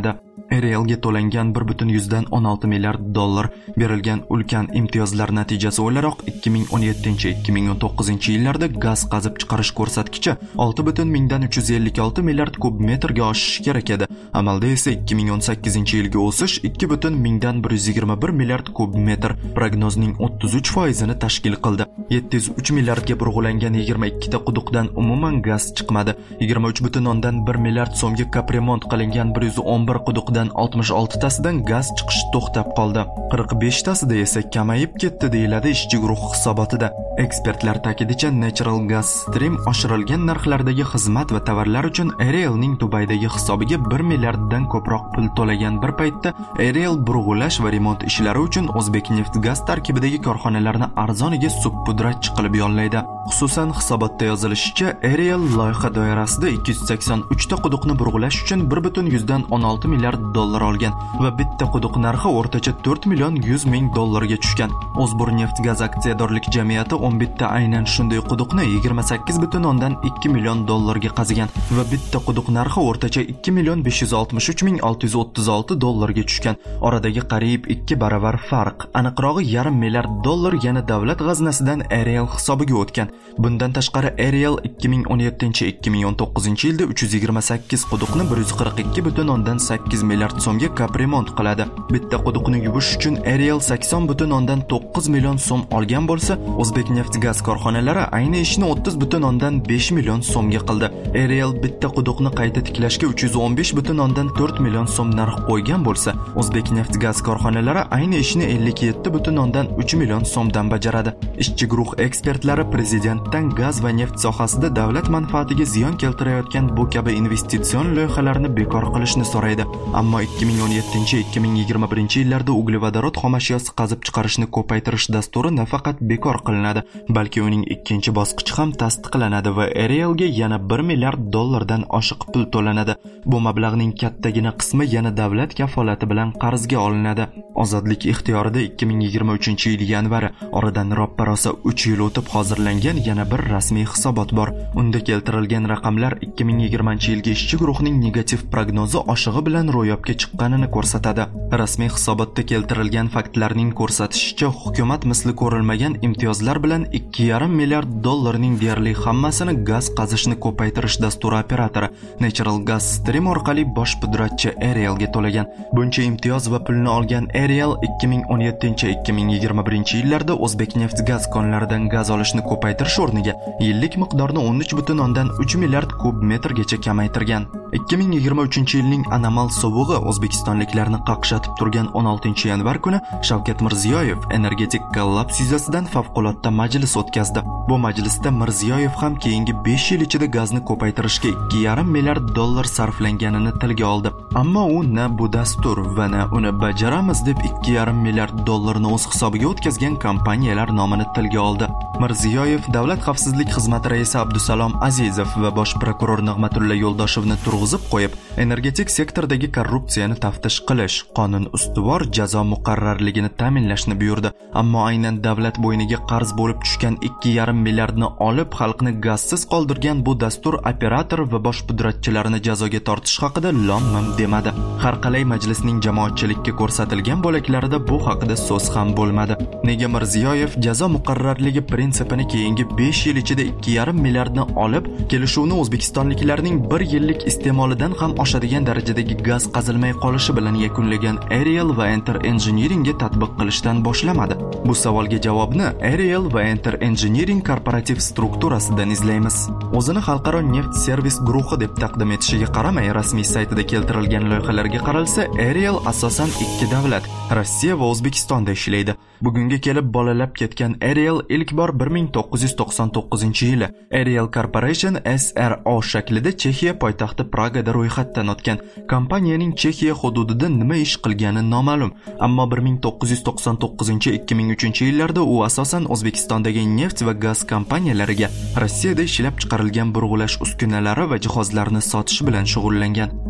Arielga to'langan bir butun yuzdan o'n olti milliard dollar berilgan ulkan imtiyozlar natijasi o'laroq ikki ming o'n yettinchi ikki ming o'n to'qqizinchi yillarda gaz qazib chiqarish ko'rsatkichi olti butun mingdan uch yuz ellik olti milliard kub metrga oshishi kerak edi. Amalda esa ikki ming o'n sakkizinchi yilga o'sish ikki butun mingdan bir yuz yigirma bir milliard kub metr prognozning o'ttiz uch foizini tashkil qildi. yetti yuz uch milliardga burg'ulangan yigirma ikkita quduqdan umuman gaz chiqmadi. yigirma uch butun o'ndan bir milliard so'mga kapremont qilingan bir yuz o'n bir quduqdan oltmish oltitasidan gaz chiqish to'xtab qoldi. qirq beshtasida esa kamayib ketdi deyiladi ishchi guruh hisobotida. Ekspertlar ta'kidicha Natural Gas Stream oshirilgan narxlardagi xizmat va tovarlar uchun Arielning Dubaydagi hisobiga bir milliarddan ko'proq pul to'lagan bir paytda Ariel burg'ulash va remont ishlari uchun O'zbekneftgaz tarkibidagi korxonalarni arzoniga subpudratchi qilib yollaydi. Xususan hisobotda yozilishicha, Ariel loyiha doirasida ikki yuz sakson uch ta quduqni burg'ulash uchun bir butun yuzdan o'n olti milliard dollar olgan va bitta quduq narxi o'rtacha to'rt million yuz ming dollarga tushgan. O'zburneftgaz aksiyadorlik jamiyati o'n bitta aynan shunday quduqni yigirma sakkiz butun o'ndan ikki million dollarga qazigan va bitta quduq narxi o'rtacha ikki million besh yuz oltmish uch ming olti yuz o'ttiz olti dollarga tushgan. Oradagi qariyb ikki baravar farq, aniqrog'i yarim milliard dollar yana davlat g'aznasidan Ariel hisobiga o'tgan. Bundan tashqari Ariel ikki ming o'n yettinchi ikki ming o'n to'qqizinchi yilda uch yuz yigirma sakkiz quduqni bir yuz qirq ikki butun o'ndan sakkiz milliard so'mga kapremont qiladi. Bitta quduqni yuvish uchun Ariel sakson butun o'ndan to'qqiz million so'm olgan bo'lsa, O'zbekneftgaz korxonalari ayni ishni o'ttiz butun o'ndan besh million so'mga qildi. Ariel bitta quduqni qayta tiklashga uch yuz o'n besh butun o'ndan to'rt million so'm narx qo'ygan bo'lsa, O'zbekneftgaz korxonalari ayni ishni ellik yetti butun o'ndan uch million so'mdan bajaradi. Ishchi guruh ekspertlari prezidentdan gaz va neft sohasida davlat manfaatiga ziyon keltirayotgan bu kabi investitsion loyihalarni bekor qilishni so'raydi. Ammo ikki ming o'n yettinchi ikki ming yigirma birinchi yillarda uglevodorod xomashyosi qazib chiqarishni ko'paytirish dasturi nafaqat bekor qilinadi, balki uning ikkinchi bosqichi ham tasdiqlanadi va Arielga yana bir milliard dollardan oshiq pul to'lanadi. Bu mablag'ning kattagina qismi yana davlat kafolati bilan qarzga olinadi. Ozodlik ixtiyorida ikki ming yigirma uchinchi yil yanvari, oradan roppa-rosa uch yil o'tib hozirlangan yana bir rasmiy hisobot bor. Unda keltirilgan raqamlar ikki ming yigirmanchi yilga ishchi guruhning negativ prognozi oshig'i bilan ro'yobga chiqqanini ko'rsatadi. Rasmiy hisobotda keltirilgan faktlarning ko'rsatishicha, hukumat misli ko'rilmagan imtiyozlar bilan ikki yarim milliard dollarning deyarli hammasini gaz qazishni ko'paytirish dasturi operatori Natural Gas Stream orqali bosh pudratchi Arielga to'lagan. Buncha imtiyoz va pulni olgan Ariel ikki ming o'n yettinchi ikki ming yigirma birinchi yillarda O'zbekneftgaz konlaridan gaz olishni ko'paytirish o'rniga yillik miqdorni o'n uch butun o'ndan uch milliard kub metrgacha kamaytirgan. ikki ming yigirma uchinchi yilning anomal sovug'i O'zbekistonliklarni qaqshatib turgan o'n oltinchi yanvar kuni Shavkat Mirziyoyev energetik kollaps yuzasidan favqulodda majlis o'tkazdi. Bu majlisda Mirziyoyev ham keyingi besh yil ichida gazni ko'paytirishga ikki yarim milliard dollar sarflanganini tilga oldi. Ammo u na bu dastur va na uni bajaramiz deb ikki yarim milliard dollarni o'z hisobiga o'tkazgan kompaniyalar nomini tilga oldi. Mirziyoyev Davlat xavfsizlik xizmati raisi Abdusalom Azizov va bosh prokuror Nig'matulla Yo'ldoshevni turg'izib qo'yib, energetik sektordagi korrupsiyani taftish qilish, qonun ustuvor jazo muqarrarligini ta'minlashni buyurdi. Ammo aynan davlat bo'yniga qarz bo'lib tushgan ikki yarim milliardni olib xalqni gazsiz qoldirgan bu dastur operator va bosh pudratchilarini jazoga tortish haqida lom-mim demadi. Har qalay majlisning jamoatchilikka ko'rsatilgan bo'laklarida bu haqida so'z ham bo'lmadi. Nega Mirziyoyev jazo muqarrarligi prinsipini keyingi besh yil ichida ikki yarim milliardni olib, kelishuvni O'zbekistonliklarning bir yillik iste'molidan ham oshadigan darajadagi gaz qazilmay qolishi bilan yakunlagan Ariel va Enter Engineeringga tatbiq qilishdan boshlamadi? Bu savolga javobni Ariel va Enter Engineering korporativ strukturasidan izlaymiz. O'zini xalqaro neft servis guruhi deb taqdim etishiga qaramay, rasmiy saytida keltirilgan loyihalarga qaralsa, Ariel asosan ikki davlat, Rossiya va O'zbekistonda ishlaydi. Bugunga kelib bolalab ketgan Ariel ilk bor bir ming to'qqiz yuz to'qson to'qqizinchi yili Ariel Corporation S R O shaklida Chexiya poytaxti Pragada ro'yxatdan o'tgan. Kompaniyaning Chexiya hududida nima ish qilgani noma'lum, ammo bir ming to'qqiz yuz to'qson to'qqizinchi ikki ming uchinchi yillarda u asosan O'zbekistondagi neft va gaz kompaniyalariga Rossiyada ishlab chiqarilgan burg'ulash uskunalari va jihozlarini sotish bilan shug'ullangan.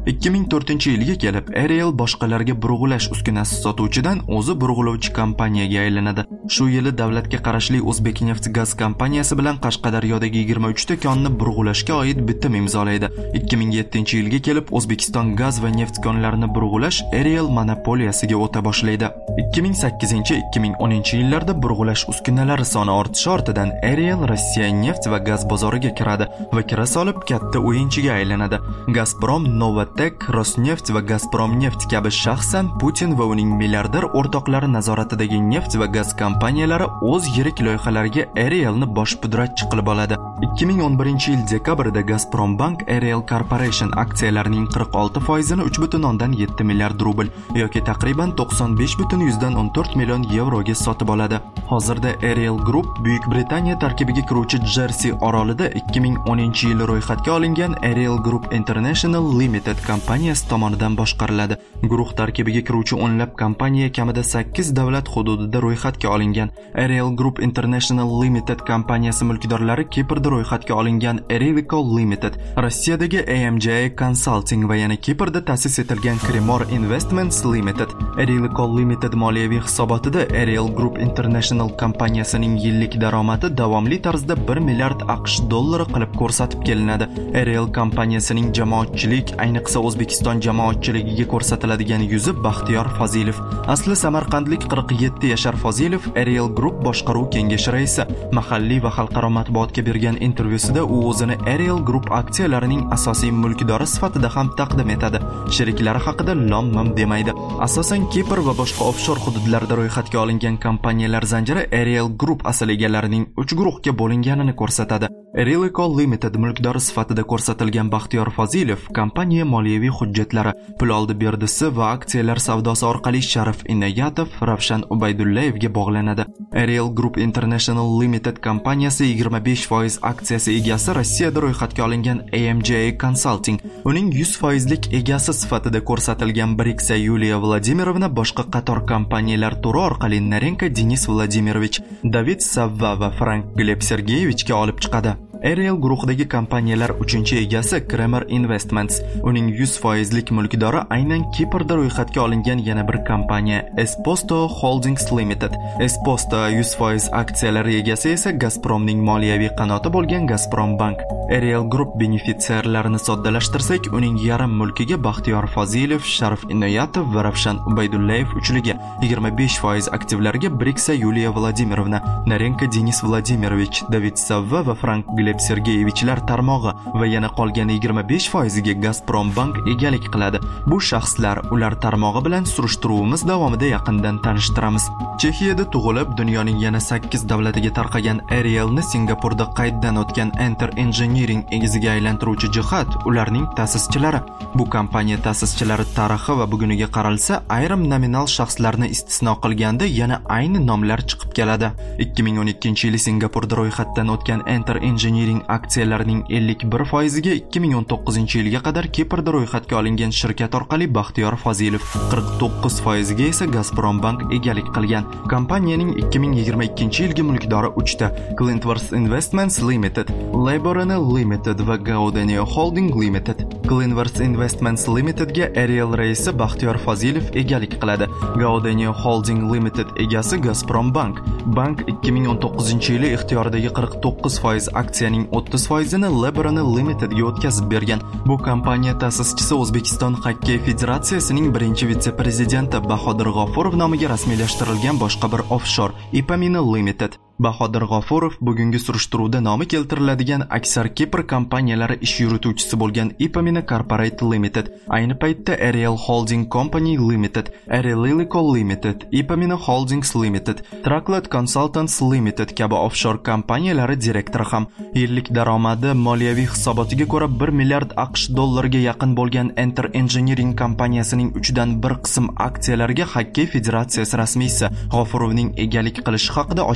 ikki ming to'rtinchi yilga kelib Ariel boshqalarga burg'ulash uskunasi sotuvchidan o'zi burg'ulovchi kompaniyaga aylanadi. Shu yili davlatga qarashli O'zbekneft gaz kompaniyasi bilan Qashqadaryodagi yigirma uch ta konni burg'ulashga oid bitim imzolaydi. ikki ming yettinchi yilga kelib O'zbekiston gaz va neft konlarini burg'ulash Ariel monopoliyasiga o'ta boshlaydi. ikki ming sakkizinchi - ikki ming o'ninchi yillarda burg'ulash uskunalari soni ortishi ortidan Ariel Rossiya neft va gaz bozoriga kiradi va kira solib katta o'yinchiga aylanadi. Gazprom, Novatek, Rosneft va Gazprom neft kabi shaxsan Putin va uning milliarder o'rtoqlari nazoratidagi neft va gaz kompaniyalari o'z yirik loyihalariga Arielni bosh pudratchi qilib oladi. ikki ming o'n birinchi yil dekabrida Gazprom Bank Ariel Corporation aksiyalarining qirq olti foizini uch butun o'ndan yetti milliard rubl yoki taqriban to'qson besh butun yuzdan o'n to'rt million yevroga sotib oladi. Hozirda Ariel Group Buyuk Britaniya tarkibiga kiruvchi Jersey orolida ikki ming o'ninchi yil ro'yxatga olingan Ariel Group International Limited kompaniyasi tomonidan boshqariladi. Guruh tarkibiga kiruvchi o'nlab kompaniya kamida sakkiz davlat hududida ro'yxatga olingan. Ariel Group International Limited kompaniyasi mulkdorlari Kiprda ro'yxatga olingan Arelico Limited, Rossiyadagi A M J A Consulting va yana Kiprda ta'sis etilgan Cremor Investments Limited. Arelico Limited moliyaviy hisobotida Ariel Group International kompaniyasining yillik daromadi davomli tarzda bir milliard AQSh dollari qilib ko'rsatib kelinadi. Ariel kompaniyasining jamoatchilik, ayniqsa O'zbekiston jamoatchiligiga ko'rsatiladigan yuzi Baxtiyor Fozilov. Asli samarqandlik qirq yetti yashar Fozilov Ariel Group boshqaruv kengashi raisi. Mahalliy va xalqaro matbuotga bergan intervyusida u o'zini Ariel Group aksiyalarining asosiy mulkdori sifatida ham taqdim etadi. Sheriklari haqida lom-mim demaydi. Asosan Kipr va boshqa offshor hududlarda ro'yxatga olingan kompaniyalar zanjiri Ariel Group asl egalarining uch guruhga bo'linganini ko'rsatadi. Arelico Limited mulkdori sifatida ko'rsatilgan Baxtiyor Fozilov kompaniya moliyaviy hujjatlari, pul oldi berdisi va aksiyalar savdosi orqali Sharif Inoyatov, Ravshan Ubaydullayevga bog'lanadi. Ariel Group International Limited kompaniyasi yigirma besh foiz aksiyasi egasi Rossiyada ro'yxatga olingan A M J A Consulting, uning yuz foizlik egasi sifatida ko'rsatilgan Briksa Yuliya Vladimirovna boshqa qator kompaniyalar turi orqali Narenko Denis Vladimirovich, David Savva va Frank Gleb Sergeyevichga olib chiqadi. Ariel guruhidagi kompaniyalar uchinchi egasi Cremor Investments, uning yuz foizlik mulkdori aynan Kiprda ro'yxatga olingan yana bir kompaniya Esposto Holdings Limited. Esposto yuz foiz aksiyalari egasi esa Gazpromning moliyaviy qanoti bo'lgan Gazprom Bank. Ariel Group benefitsiarlarini soddalashtirsak, uning yarim mulkiga Baxtiyor Fozilov, Sharif Inoyatov va Ravshan Ubaydullayev uchligiga, yigirma besh foiz aktivlarga Briksa Yuliya Vladimirovna, Narenko Denis Vladimirovich, David Savva va Frank Gleb Sergeyevichlar tarmog'i va yana qolgan yigirma besh foiziga Gazprom Bank egalik qiladi. Bu shaxslar ular tarmog'i bilan surishtiruvimiz davomida yaqindan tanishtiramiz. Chexiyada tug'ilib, dunyoning yana sakkiz davlatiga tarqagan Arielni Singapurda qayddan o'tgan Enter Engineering egiziga aylantiruvchi jihat ularning ta'sischilari. Bu kompaniya ta'sischilari tarixi va buguniga qaralsa, ayrim nominal shaxslarni istisno qilganda yana ayni nomlar chiqib keladi. ikki ming o'n ikkinchi yili Singapurda ro'yxatdan o'tgan Enter Engineering aksiyalarining ellik bir foiziga ikki ming o'n to'qqizinchi yilga qadar Kiprda ro'yxatga olingan shirkat orqali Baxtiyor Fozilov, qirq to'qqiz foiziga esa Gazprom Bank egalik qilgan. Kompaniyaning ikki ming yigirma ikkinchi yilgi mulkdori uchta: Clintworth Investments Limited, Laborana Limited va Gaudenio Holding Limited. Clintworth Investments Limitedga Ariel raisi Baxtiyor Fozilov egalik qiladi. Gaudenio Holding Limited egasi Gazprom Bank. Bank ikki ming o'n to'qqizinchi yili ixtiyoridagi qirq to'qqiz foiz aksiyaning o'ttiz foizini Laborana Limitedga o'tkazib bergan. Bu kompaniya ta'sischisi O'zbekiston Xokkey Federatsiyasining birinchi vitse-prezidenti Bahodir G'ofurov nomiga rasmiylashtirilgan boshqa bir offshore Ipamina Limited. Bahodir G'ofurov bugungi surishtiruvda nomi keltiriladigan aksar Kipr kompaniyalari ish yurituvchisi bo'lgan Ipamina Corporate Limited, ayni paytda Ariel Holding Company Limited, Arelico Limited, Ipamina Holdings Limited, Trackled Consultants Limited kabi offshore kompaniyalari direktori ham. Yillik daromadi moliyaviy hisobotiga ko'ra bir milliard AQSh dollariga yaqin bo'lgan Enter Engineering kompaniyasining uchdan bir qism aksiyalariga Xokkey Federatsiyasi rasmiysi G'ofurovning egalik qilishi haqida ochiq manba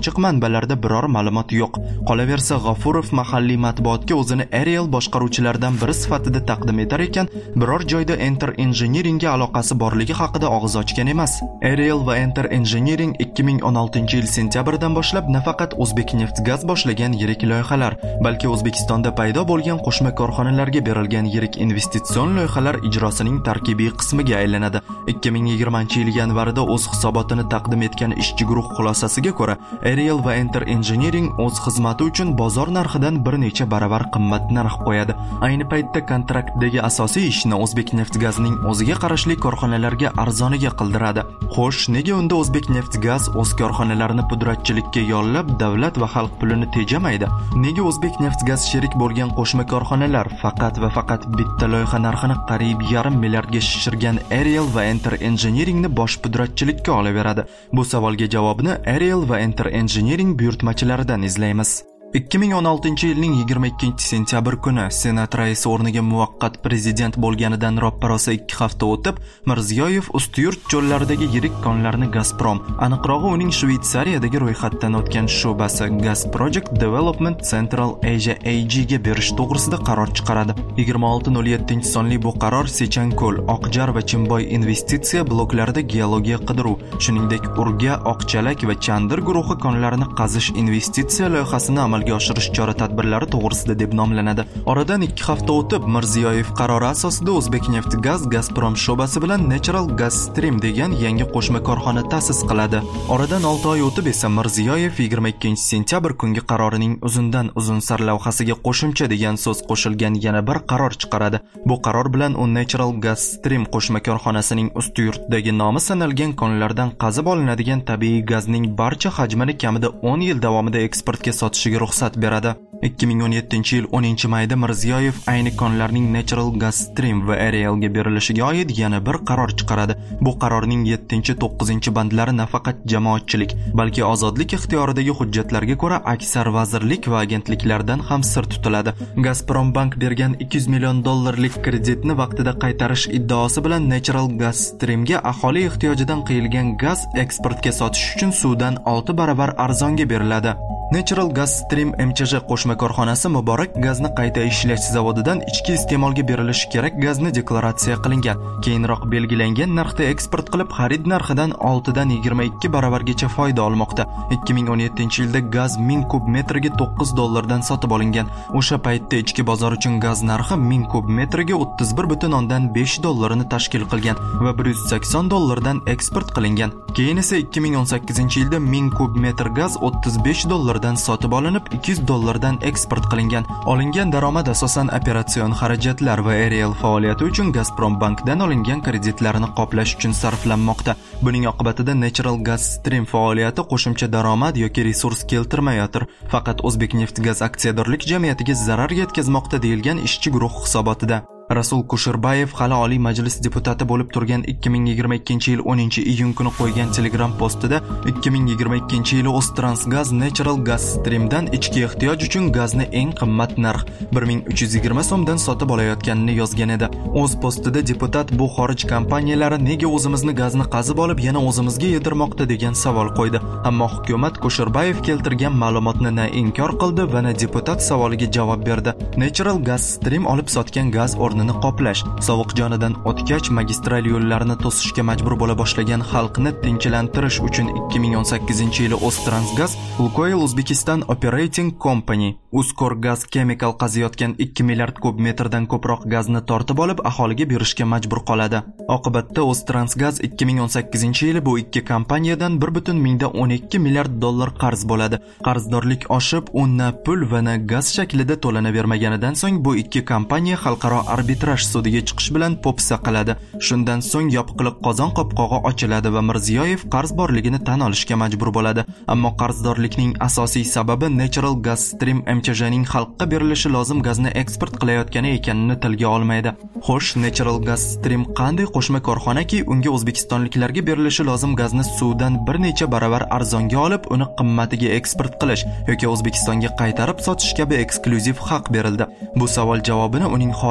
manbalarda biror ma'lumot yo'q. Qolaversa, G'ofurov mahalliy matbuotga o'zini Ariel boshqaruvchilaridan biri sifatida taqdim etar ekan, biror joyda Enter Engineeringga aloqasi borligi haqida og'iz ochgan emas. Ariel va Enter Engineering ikki ming o'n oltinchi yil sentyabrdan boshlab nafaqat O'zbekneftgaz boshlagan yirik loyihalar, balki O'zbekistonda paydo bo'lgan qo'shma korxonalarga berilgan yirik investitsion loyihalar ijrosining tarkibiy qismiga aylanadi. ikki ming yigirmanchi yil yanvarida o'z hisobotini taqdim etgan ishchi guruh xulosasiga ko'ra, Ariel va Enter Engineering o'z xizmati uchun bozor narxidan bir necha baravar qimmat narx qo'yadi. Ayni paytda kontraktdagi asosiy ishni O'zbekneftgazning o'ziga qarashli korxonalarga arzoniga qildiradi. Xo'sh, nega unda O'zbekneftgaz o'z korxonalarini pudratchilikka yollab, davlat va xalq pulini tejamaydi? Nega O'zbekneftgaz sherik bo'lgan qo'shma korxonalar faqat va faqat bitta loyiha narxini qariyb yarim milliardga shishirgan Ariel va Enter Engineeringni bosh pudratchilikka olaveradi? Bu savolga javobni Ariel va Enter Engineering buyurtmachilaridan izlaymiz. ikki ming o'n oltinchi yilning yigirma ikkinchi sentyabr kuni Senat raisi o'rniga muvaqqat prezident bo'lganidan roppa-rosa ikki hafta o'tib, Mirziyoyev Ustiyurt cho'llaridagi yirik konlarni Gazprom, aniqrog'i uning Shveysariyadagi ro'yxatdan o'tgan sho'basi Gas Project Development Central Asia A G ga berish to'g'risida qaror chiqaradi. yigirma olti nol yettinchi sonli bu qaror Sechanko'l, Oqjar va Chimboy investitsiya bloklarida geologiya qidiruv, shuningdek Urga, Oqchalak va Chandir guruhi konlarini qazish investitsiya loyihasini amalga oshirish chora-tadbirlari to'g'risida deb nomlanadi. Oradan ikki hafta o'tib, Mirziyoyev qarori asosida O'zbekneftgaz Gazprom sho'basi bilan Natural Gas Stream degan yangi qo'shma korxona ta'sis qiladi. Oradan olti oy o'tib esa Mirziyoyev yigirma ikkinchi sentyabr kungi qarorining uzundan uzun sarlavhasiga qo'shimcha degan so'z qo'shilgan yana bir qaror chiqaradi. Bu qaror bilan u Natural Gas Stream qo'shma korxonasining Ustiyurtdagi nomi sanalgan konlardan qazib olinadigan tabiiy gazning barcha hajmini kamida o'n yil davomida eksportga sotishiga ruxsat beradi. ikki ming o'n yettinchi yil o'ninchi mayda Mirziyoyev ayni konlarning Natural Gas Stream va Arielga berilishiga oid yana bir qaror chiqaradi. Bu qarorning yettinchi to'qqizinchi bandlari nafaqat jamoatchilik, balki ozodlik ixtiyoridagi hujjatlarga ko'ra aksar vazirlik va agentliklardan ham sir tutiladi. Gazprom Bank bergan ikki yuz million dollarlik kreditni vaqtida qaytarish iddaosi bilan Natural Gas Streamga aholi ehtiyojidan qiyilgan gaz eksportga sotish uchun suvdan olti baravar arzonga beriladi. Natural Gas Stream M Ch J qo'shma korxonasi Muborak gazni qayta ishlash zavodidan ichki iste'molga berilishi kerak gazni deklaratsiya qilingan, keyinroq belgilangan narxda eksport qilib, xarid narxidan olti dan yigirma ikki baravargacha foyda olmoqda. ikki ming o'n yettinchi yilda gaz ming kub metriga to'qqiz dollardan sotib olingan. O'sha paytda ichki bozor uchun gaz narxi ming kub metriga o'ttiz bir butun o'ndan besh dollarini tashkil qilgan va bir yuz sakson dollardan eksport qilingan. Keyin esa ikki ming o'n sakkizinchi yilda ming kub metr gaz o'ttiz besh dollar dan sotib olinib, ikki yuz dollardan eksport qilingan. Olingan daromad asosan operatsion xarajatlar va Ariel faoliyati uchun Gazprom Bankdan olingan kreditlarni qoplash uchun sarflanmoqda. Buning oqibatida Natural Gas Stream faoliyati qo'shimcha daromad yoki resurs keltirmayotir. Faqat O'zbekneftgaz aksiyadorlik jamiyatiga zarar yetkazmoqda deyilgan ishchi guruh hisobotida. Rasul Kusherbayev hali Oliy Majlis deputati bo'lib turgan ikki ming yigirma ikkinchi yil o'ninchi iyun kuni qo'ygan Telegram postida ikki ming yigirma ikkinchi yili O'ztransgaz Natural Gas Streamdan ichki ehtiyoj uchun gazni eng qimmat narx bir ming uch yuz yigirma so'mdan sotib olayotganini yozgan edi. O'z postida deputat bu xorij kompaniyalari nega o'zimizni gazni qazib olib yana o'zimizga yedirmoqda degan savol qo'ydi. Ammo hukumat Kusherbayev keltirgan ma'lumotni na inkor qildi va na deputat savoliga javob berdi. Natural Gas Stream olib sotgan gaz o'rni qoplash, sovuq jonidan o'tkach magistral yo'llarni to'sishga majbur bo'la boshlagan xalqni tinchlantirish uchun ikki ming o'n sakkizinchi yili O'ztransgaz Lukoil Uzbekistan Operating Company Uzkor Gaz Chemical qaziyotgan ikki milliard kub metrdan ko'proq gazni tortib olib aholiga berishga majbur qoladi. Oqibatda O'ztransgaz ikki ming o'n sakkizinchi yili bu ikki kompaniyadan bir butun mingda o'n ikki milliard dollar qarz bo'ladi. Qarzdorlik oshib, unna pul va na gaz shaklida to'lanavermaganidan so'ng bu ikki kompaniya xalqaro arbitraj sudiga chiqish bilan po'pisa qiladi. Shundan so'ng yopiqliq qozon qopqog'i ochiladi va Mirziyoyev qarz borligini tan olishga majbur bo'ladi. Ammo qarzdorlikning asosiy sababi Natural Gas Stream M Ch J'ning xalqqa berilishi lozim gazni eksport qilayotgani ekanini tilga olmaydi. Xo'sh, Natural Gas Stream qanday qo'shma korxonaki unga o'zbekistonliklarga berilishi lozim gazni suvdan bir necha baravar arzonga olib, uni qimmatiga eksport qilish yoki O'zbekistonga qaytarib sotish kabi eksklyuziv haq berildi? Bu savol javobini uning xorijiy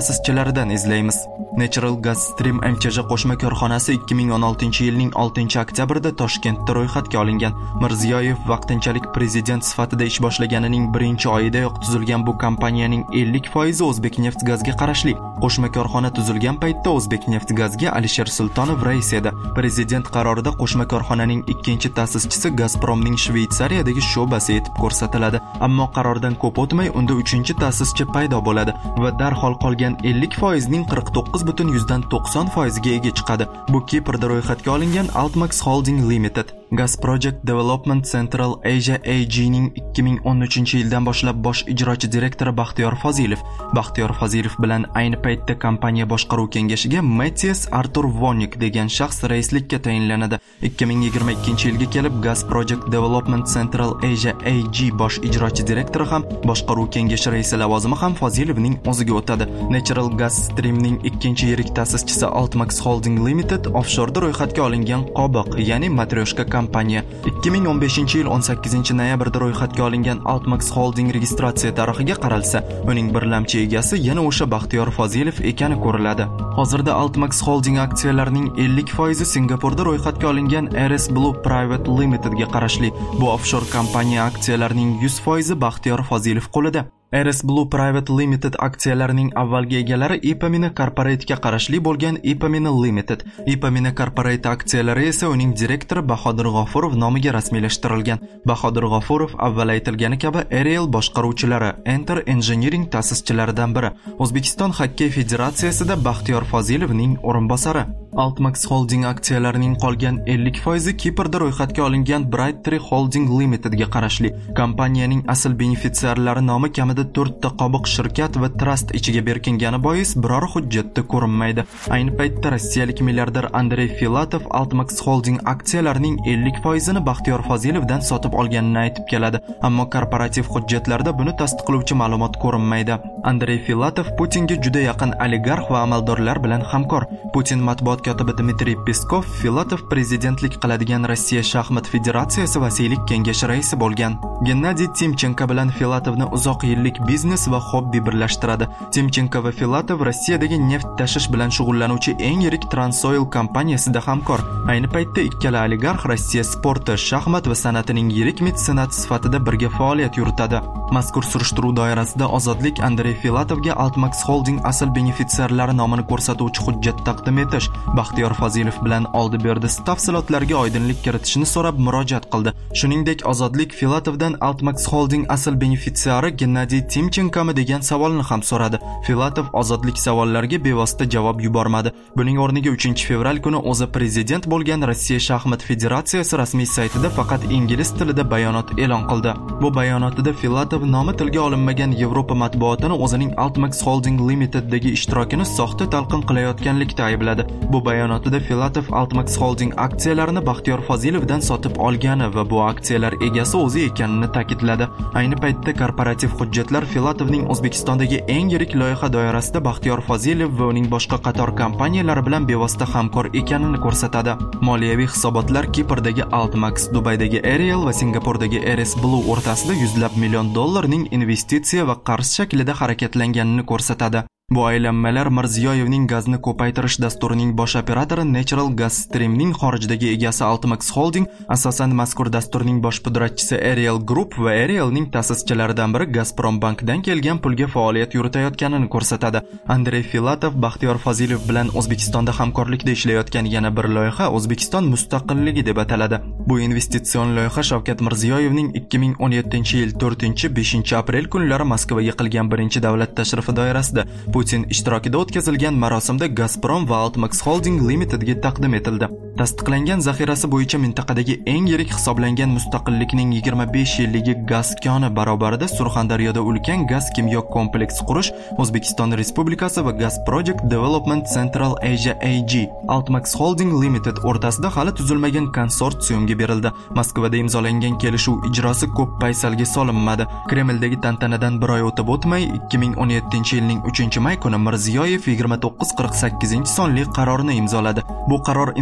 ta'sischilaridan izlaymiz. Natural Gas Stream M Ch J qo'shma korxonasi ikki ming o'n oltinchi yilning oltinchi oktyabrida Toshkentda ro'yxatga olingan. Mirziyoyev vaqtinchalik prezident sifatida ish boshlaganining birinchi oyidayoq tuzilgan bu kompaniyaning ellik foizi O'zbekneftgazga qarashli. Qo'shma korxona tuzilgan paytda O'zbekneftgazga Alisher Sultonov rais edi. Prezident qarorida qo'shma korxonaning ikkinchi ta'sischisi Gazpromning Shveysariyadagi sho'basi etib ko'rsatiladi. Ammo qarordan ko'p o'tmay unda uchinchi ta'sischi paydo bo'ladi va darhol qolgan ellik foizning qirq to'qqiz butun yuzdan to'qson foiziga ega chiqadi. Bu Kiprda ro'yxatga olingan Altmax Holding Limited. Gas Project Development Central Asia A G ning ikki ming o'n uchinchi yildan boshlab bosh ijrochi direktori Baxtiyor Fozilov. Baxtiyor Fozilov bilan ayni paytda kompaniya boshqaruv kengashiga Matthias Artur Vonnik degan shaxs raislikka tayinlanadi. ikki ming yigirma ikkinchi yilga kelib Gas Project Development Central Asia A G bosh ijrochi direktori ham boshqaruv kengashi raisi lavozimi ham Fozilovning o'ziga o'tadi. Natural Gas Streamning ikkinchi yirik ta'sischisi Altmax Holding Limited offshore ro'yxatga olingan qobiq, ya'ni matryoshka kompaniya. ikki ming o'n beshinchi yil o'n sakkizinchi noyabrda ro'yxatga olingan Altmax Holding registratsiya tarixiga qaralsa, uning birlamchi egasi yana o'sha Baxtiyor Fozilov ekani ko'riladi. Hozirda Altmax Holding aksiyalarining ellik foizi Singapurda ro'yxatga olingan R S Blue Private Limited ga qarashli. Bu offshore kompaniya aksiyalarining yuz foizi Baxtiyor Fozilov qo'lida. R S Blue Private Limited aksiyalarining avvalgi egalari Ipamina Corporate'ga qarashli bo'lgan Ipamina Limited. Ipamina Corporate aksiyalari esa uning direktori Bahodir G'ofurov nomiga rasmiylashtirilgan. Bahodir G'ofurov avval aytilgani kabi Ariel boshqaruvchilari, Enter Engineering ta'sischilaridan biri. O'zbekiston Xokkey Federatsiyasida Baxtiyor Fozilovning o'rinbosari. Altmax Holding aksiyalarining qolgan ellik foizi Kiprda ro'yxatga olingan Brightree Holding Limited ga qarashli. Kompaniyaning asl benefitsiarlari nomi kamida to'rtta qobiq shirkat va trust ichiga berkingani bois biror hujjatda ko'rinmaydi. Ayni paytda rossiyalik milliarder Andrey Filatov Altmax Holding aksiyalarining ellik foizini Baxtiyor Fozilovdan sotib olganini aytib keladi, ammo korporativ hujjatlarda buni tasdiqlovchi ma'lumot ko'rinmaydi. Andrey Filatov Putinga juda yaqin oligarx va amaldorlar bilan hamkor. Putin matbuot kotibi Dmitriy Peskov Filatov prezidentlik qiladigan Rossiya shaxmat federatsiyasi vasiylik kengashi raisi bo'lgan. Gennadiy Timchenko bilan Filatovni uzoq yillik biznes va hobbi birlashtiradi. Timchenko va Filatov Rossiyadagi neft tashish bilan shug'ullanuvchi eng yirik Transoil kompaniyasida hamkor. Ayni paytda ikkala oligarx Rossiya sporti, shaxmat va san'atining yirik metsenat sifatida birga faoliyat yuritadi. Mazkur surishtiruv doirasida Ozodlik Andrey Filatovga Altmax Holding asl benefitsiarlari nomini ko'rsatuvchi hujjat taqdim etish, Baxtiyor Fozilov bilan oldi-berdi tafsilotlarga oydinlik kiritishni so'rab murojaat qildi. Shuningdek, Ozodlik Filatovdan Altmax Holding asl benefitsiari Gennadiy Timchenkomi degan savolni ham so'radi. Filatov Ozodlik savollariga bevosita javob yubormadi. Buning o'rniga uchinchi fevral kuni o'zi prezident bo'lgan Rossiya shaxmat federatsiyasi rasmiy saytida faqat ingliz tilida bayonot e'lon qildi. Bu bayonotida Filatov nomi tilga olinmagan Yevropa matbuotini o'zining Altmax Holding Limited'dagi ishtirokini soxta talqin qilayotganlikda aybladi. Bu bayonotida Filatov Altmax Holding aksiyalarini Baxtiyor Fozilovdan sotib olgani va bu aksiyalar egasi o'zi ekanini ta'kidladi. Ayni paytda korporativ hujjatlar Filatovning O'zbekistondagi eng yirik loyiha doirasida Baxtiyor Fozilov va uning boshqa qator kompaniyalari bilan bevosita hamkor ekanini ko'rsatadi. Moliyaviy hisobotlar Kiprdagi Altmax, Dubaydagi Ariel va Singapurdagi R S Blue o'rtasida yuzlab million dollarning investitsiya va qarz shaklida harakatlanganini ko'rsatadi. Bu aylanmalar Mirziyoyevning gazni ko'paytirish dasturining bosh operatori Natural Gas Streamning xorijdagi egasi Altmax Holding, asosan mazkur dasturning bosh pudratchisi Ariel Group va Arielning ta'sischilaridan biri Gazprom bankdan kelgan pulga faoliyat yuritayotganini ko'rsatadi. Andrey Filatov Baxtiyor Fozilov bilan O'zbekistonda hamkorlikda ishlayotgan yana bir loyiha O'zbekiston mustaqilligi deb ataladi. Bu investitsion loyiha Shavkat Mirziyoyevning ikki ming o'n yettinchi yil to'rtinchi beshinchi aprel kunlari Moskvaga qilgan birinchi davlat tashrifi doirasida Putin ishtirokida o'tkazilgan marosimda Gazprom va Altmax Holding Limited'ga taqdim etildi. Tasdiqlangan zaxirasi bo'yicha mintaqadagi eng yirik hisoblangan mustaqillikning yigirma besh yilligi gaz koni barobarida Surxondaryoda ulkan gaz kimyo kompleksi qurish O'zbekiston Respublikasi va Gas Project Development Central Asia A G Altmax Holding Limited o'rtasida hali tuzilmagan konsorsiumga berildi. Moskvada imzolangan kelishuv ijrosi ko'p paysalga solinmadi. Kremldagi tantanadan bir oy o'tib o'tmay ikki ming o'n yettinchi yilning uchinchi may kuni Mirziyoyev yigirma to'qqiz qirq sakkizinchi sonli qarorni imzoladi. Bu qaror imzolangan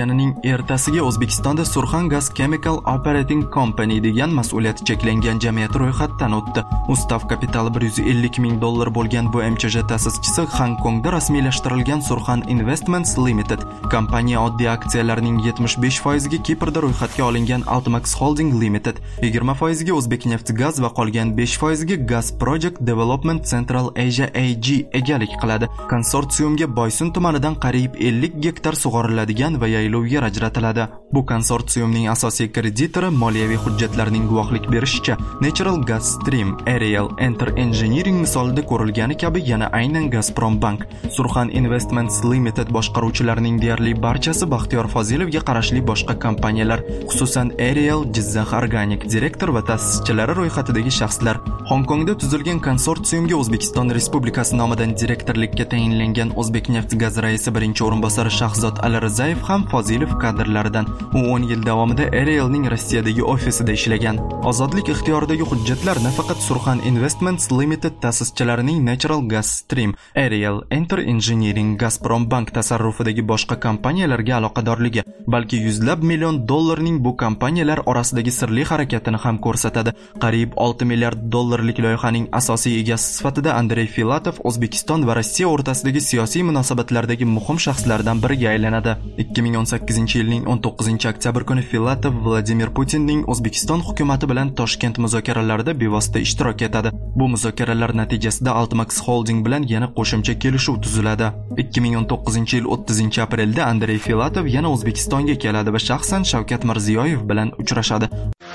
o'lganining ertasiga O'zbekistonda Surxon Gas Chemical Operating Company degan mas'uliyati cheklangan jamiyat ro'yxatdan o'tdi. Ustav kapitali bir yuz ellik ming dollar bo'lgan bu M Ch J ta'sischisi Hongkongda rasmiylashtirilgan Surxon Investments Limited kompaniya oddiy aksiyalarining yetmish besh foiziga Kiprda ro'yxatga olingan Altmax Holding Limited, yigirma foiziga O'zbekneftgaz va qolgan besh foiziga Gas Project Development Central Asia A G egalik qiladi. Konsorsiumga Boysun tumanidan qariyb ellik gektar sug'oriladigan va yaylov yer ajratiladi. Bu konsorsiumning asosiy kreditori moliyaviy hujjatlarning guvohlik berishicha Natural Gas Stream, Aerial Enter Engineering misolida ko'rilgani kabi yana aynan Gazprom Bank. Surxon Investments Limited boshqaruvchilarining deyarli barchasi Baxtiyor Fozilovga qarashli boshqa kompaniyalar, xususan Aerial, Jizzax Organic direktor va ta'sischilari ro'yxatidagi shaxslar. Hongkongda tuzilgan konsorsiumga O'zbekiston Respublikasi nomidan direktorlikka tayinlangan O'zbekneftgaz raisi birinchi o'rinbosari Shahzod Alirizayev ham Fozilov kadrlaridan. U o'n yil davomida Aerialning Rossiyadagi ofisida ishlagan. Ozodlik ixtiyoridagi hujjatlar nafaqat Surxon Investments Limited ta'sischilarining Natural Gas Stream, Aerial, Enter Engineering, Gazprom Bank tasarrufidagi boshqa kompaniyalarga aloqadorligi, balki yuzlab million dollarning bu kompaniyalar orasidagi sirli harakatini ham ko'rsatadi. Qariyb olti milliard dollarlik loyihaning asosiy egasi sifatida Andrey Filatov O'zbekiston va Rossiya o'rtasidagi siyosiy munosabatlardagi muhim shaxslardan biriga aylanadi. ikki ming o'n sakkizinchi yilning o'n to'qqizinchi oktyabr kuni Filatov Vladimir Putinning O'zbekiston hukumatı bilan Toshkent muzokaralarida bevosita ishtirok etadi. Bu muzokaralar natijasida Altmax Holding bilan yana qo'shimcha kelishuv tuziladi. ikki ming o'n to'qqizinchi yil o'ttizinchi aprelda Andrey Filatov yana O'zbekistonga keladi va shaxsan Shavkat Mirziyoyev bilan uchrashadi.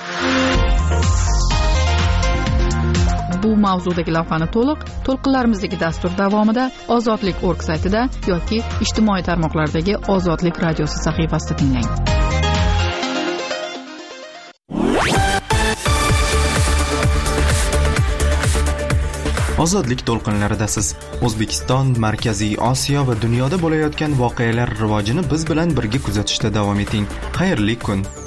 Bu mavzudagi lavhani to'liq to'lqinlarimizdagi dastur davomida Ozodlik org saytida yoki ijtimoiy tarmoqlardagi Ozodlik radiosi sahifasida tinglang. Ozodlik to'lqinlaridasiz. O'zbekiston, Markaziy Osiyo va dunyoda bo'layotgan voqealar rivojini biz bilan birga kuzatishda davom eting. Xayrli kun.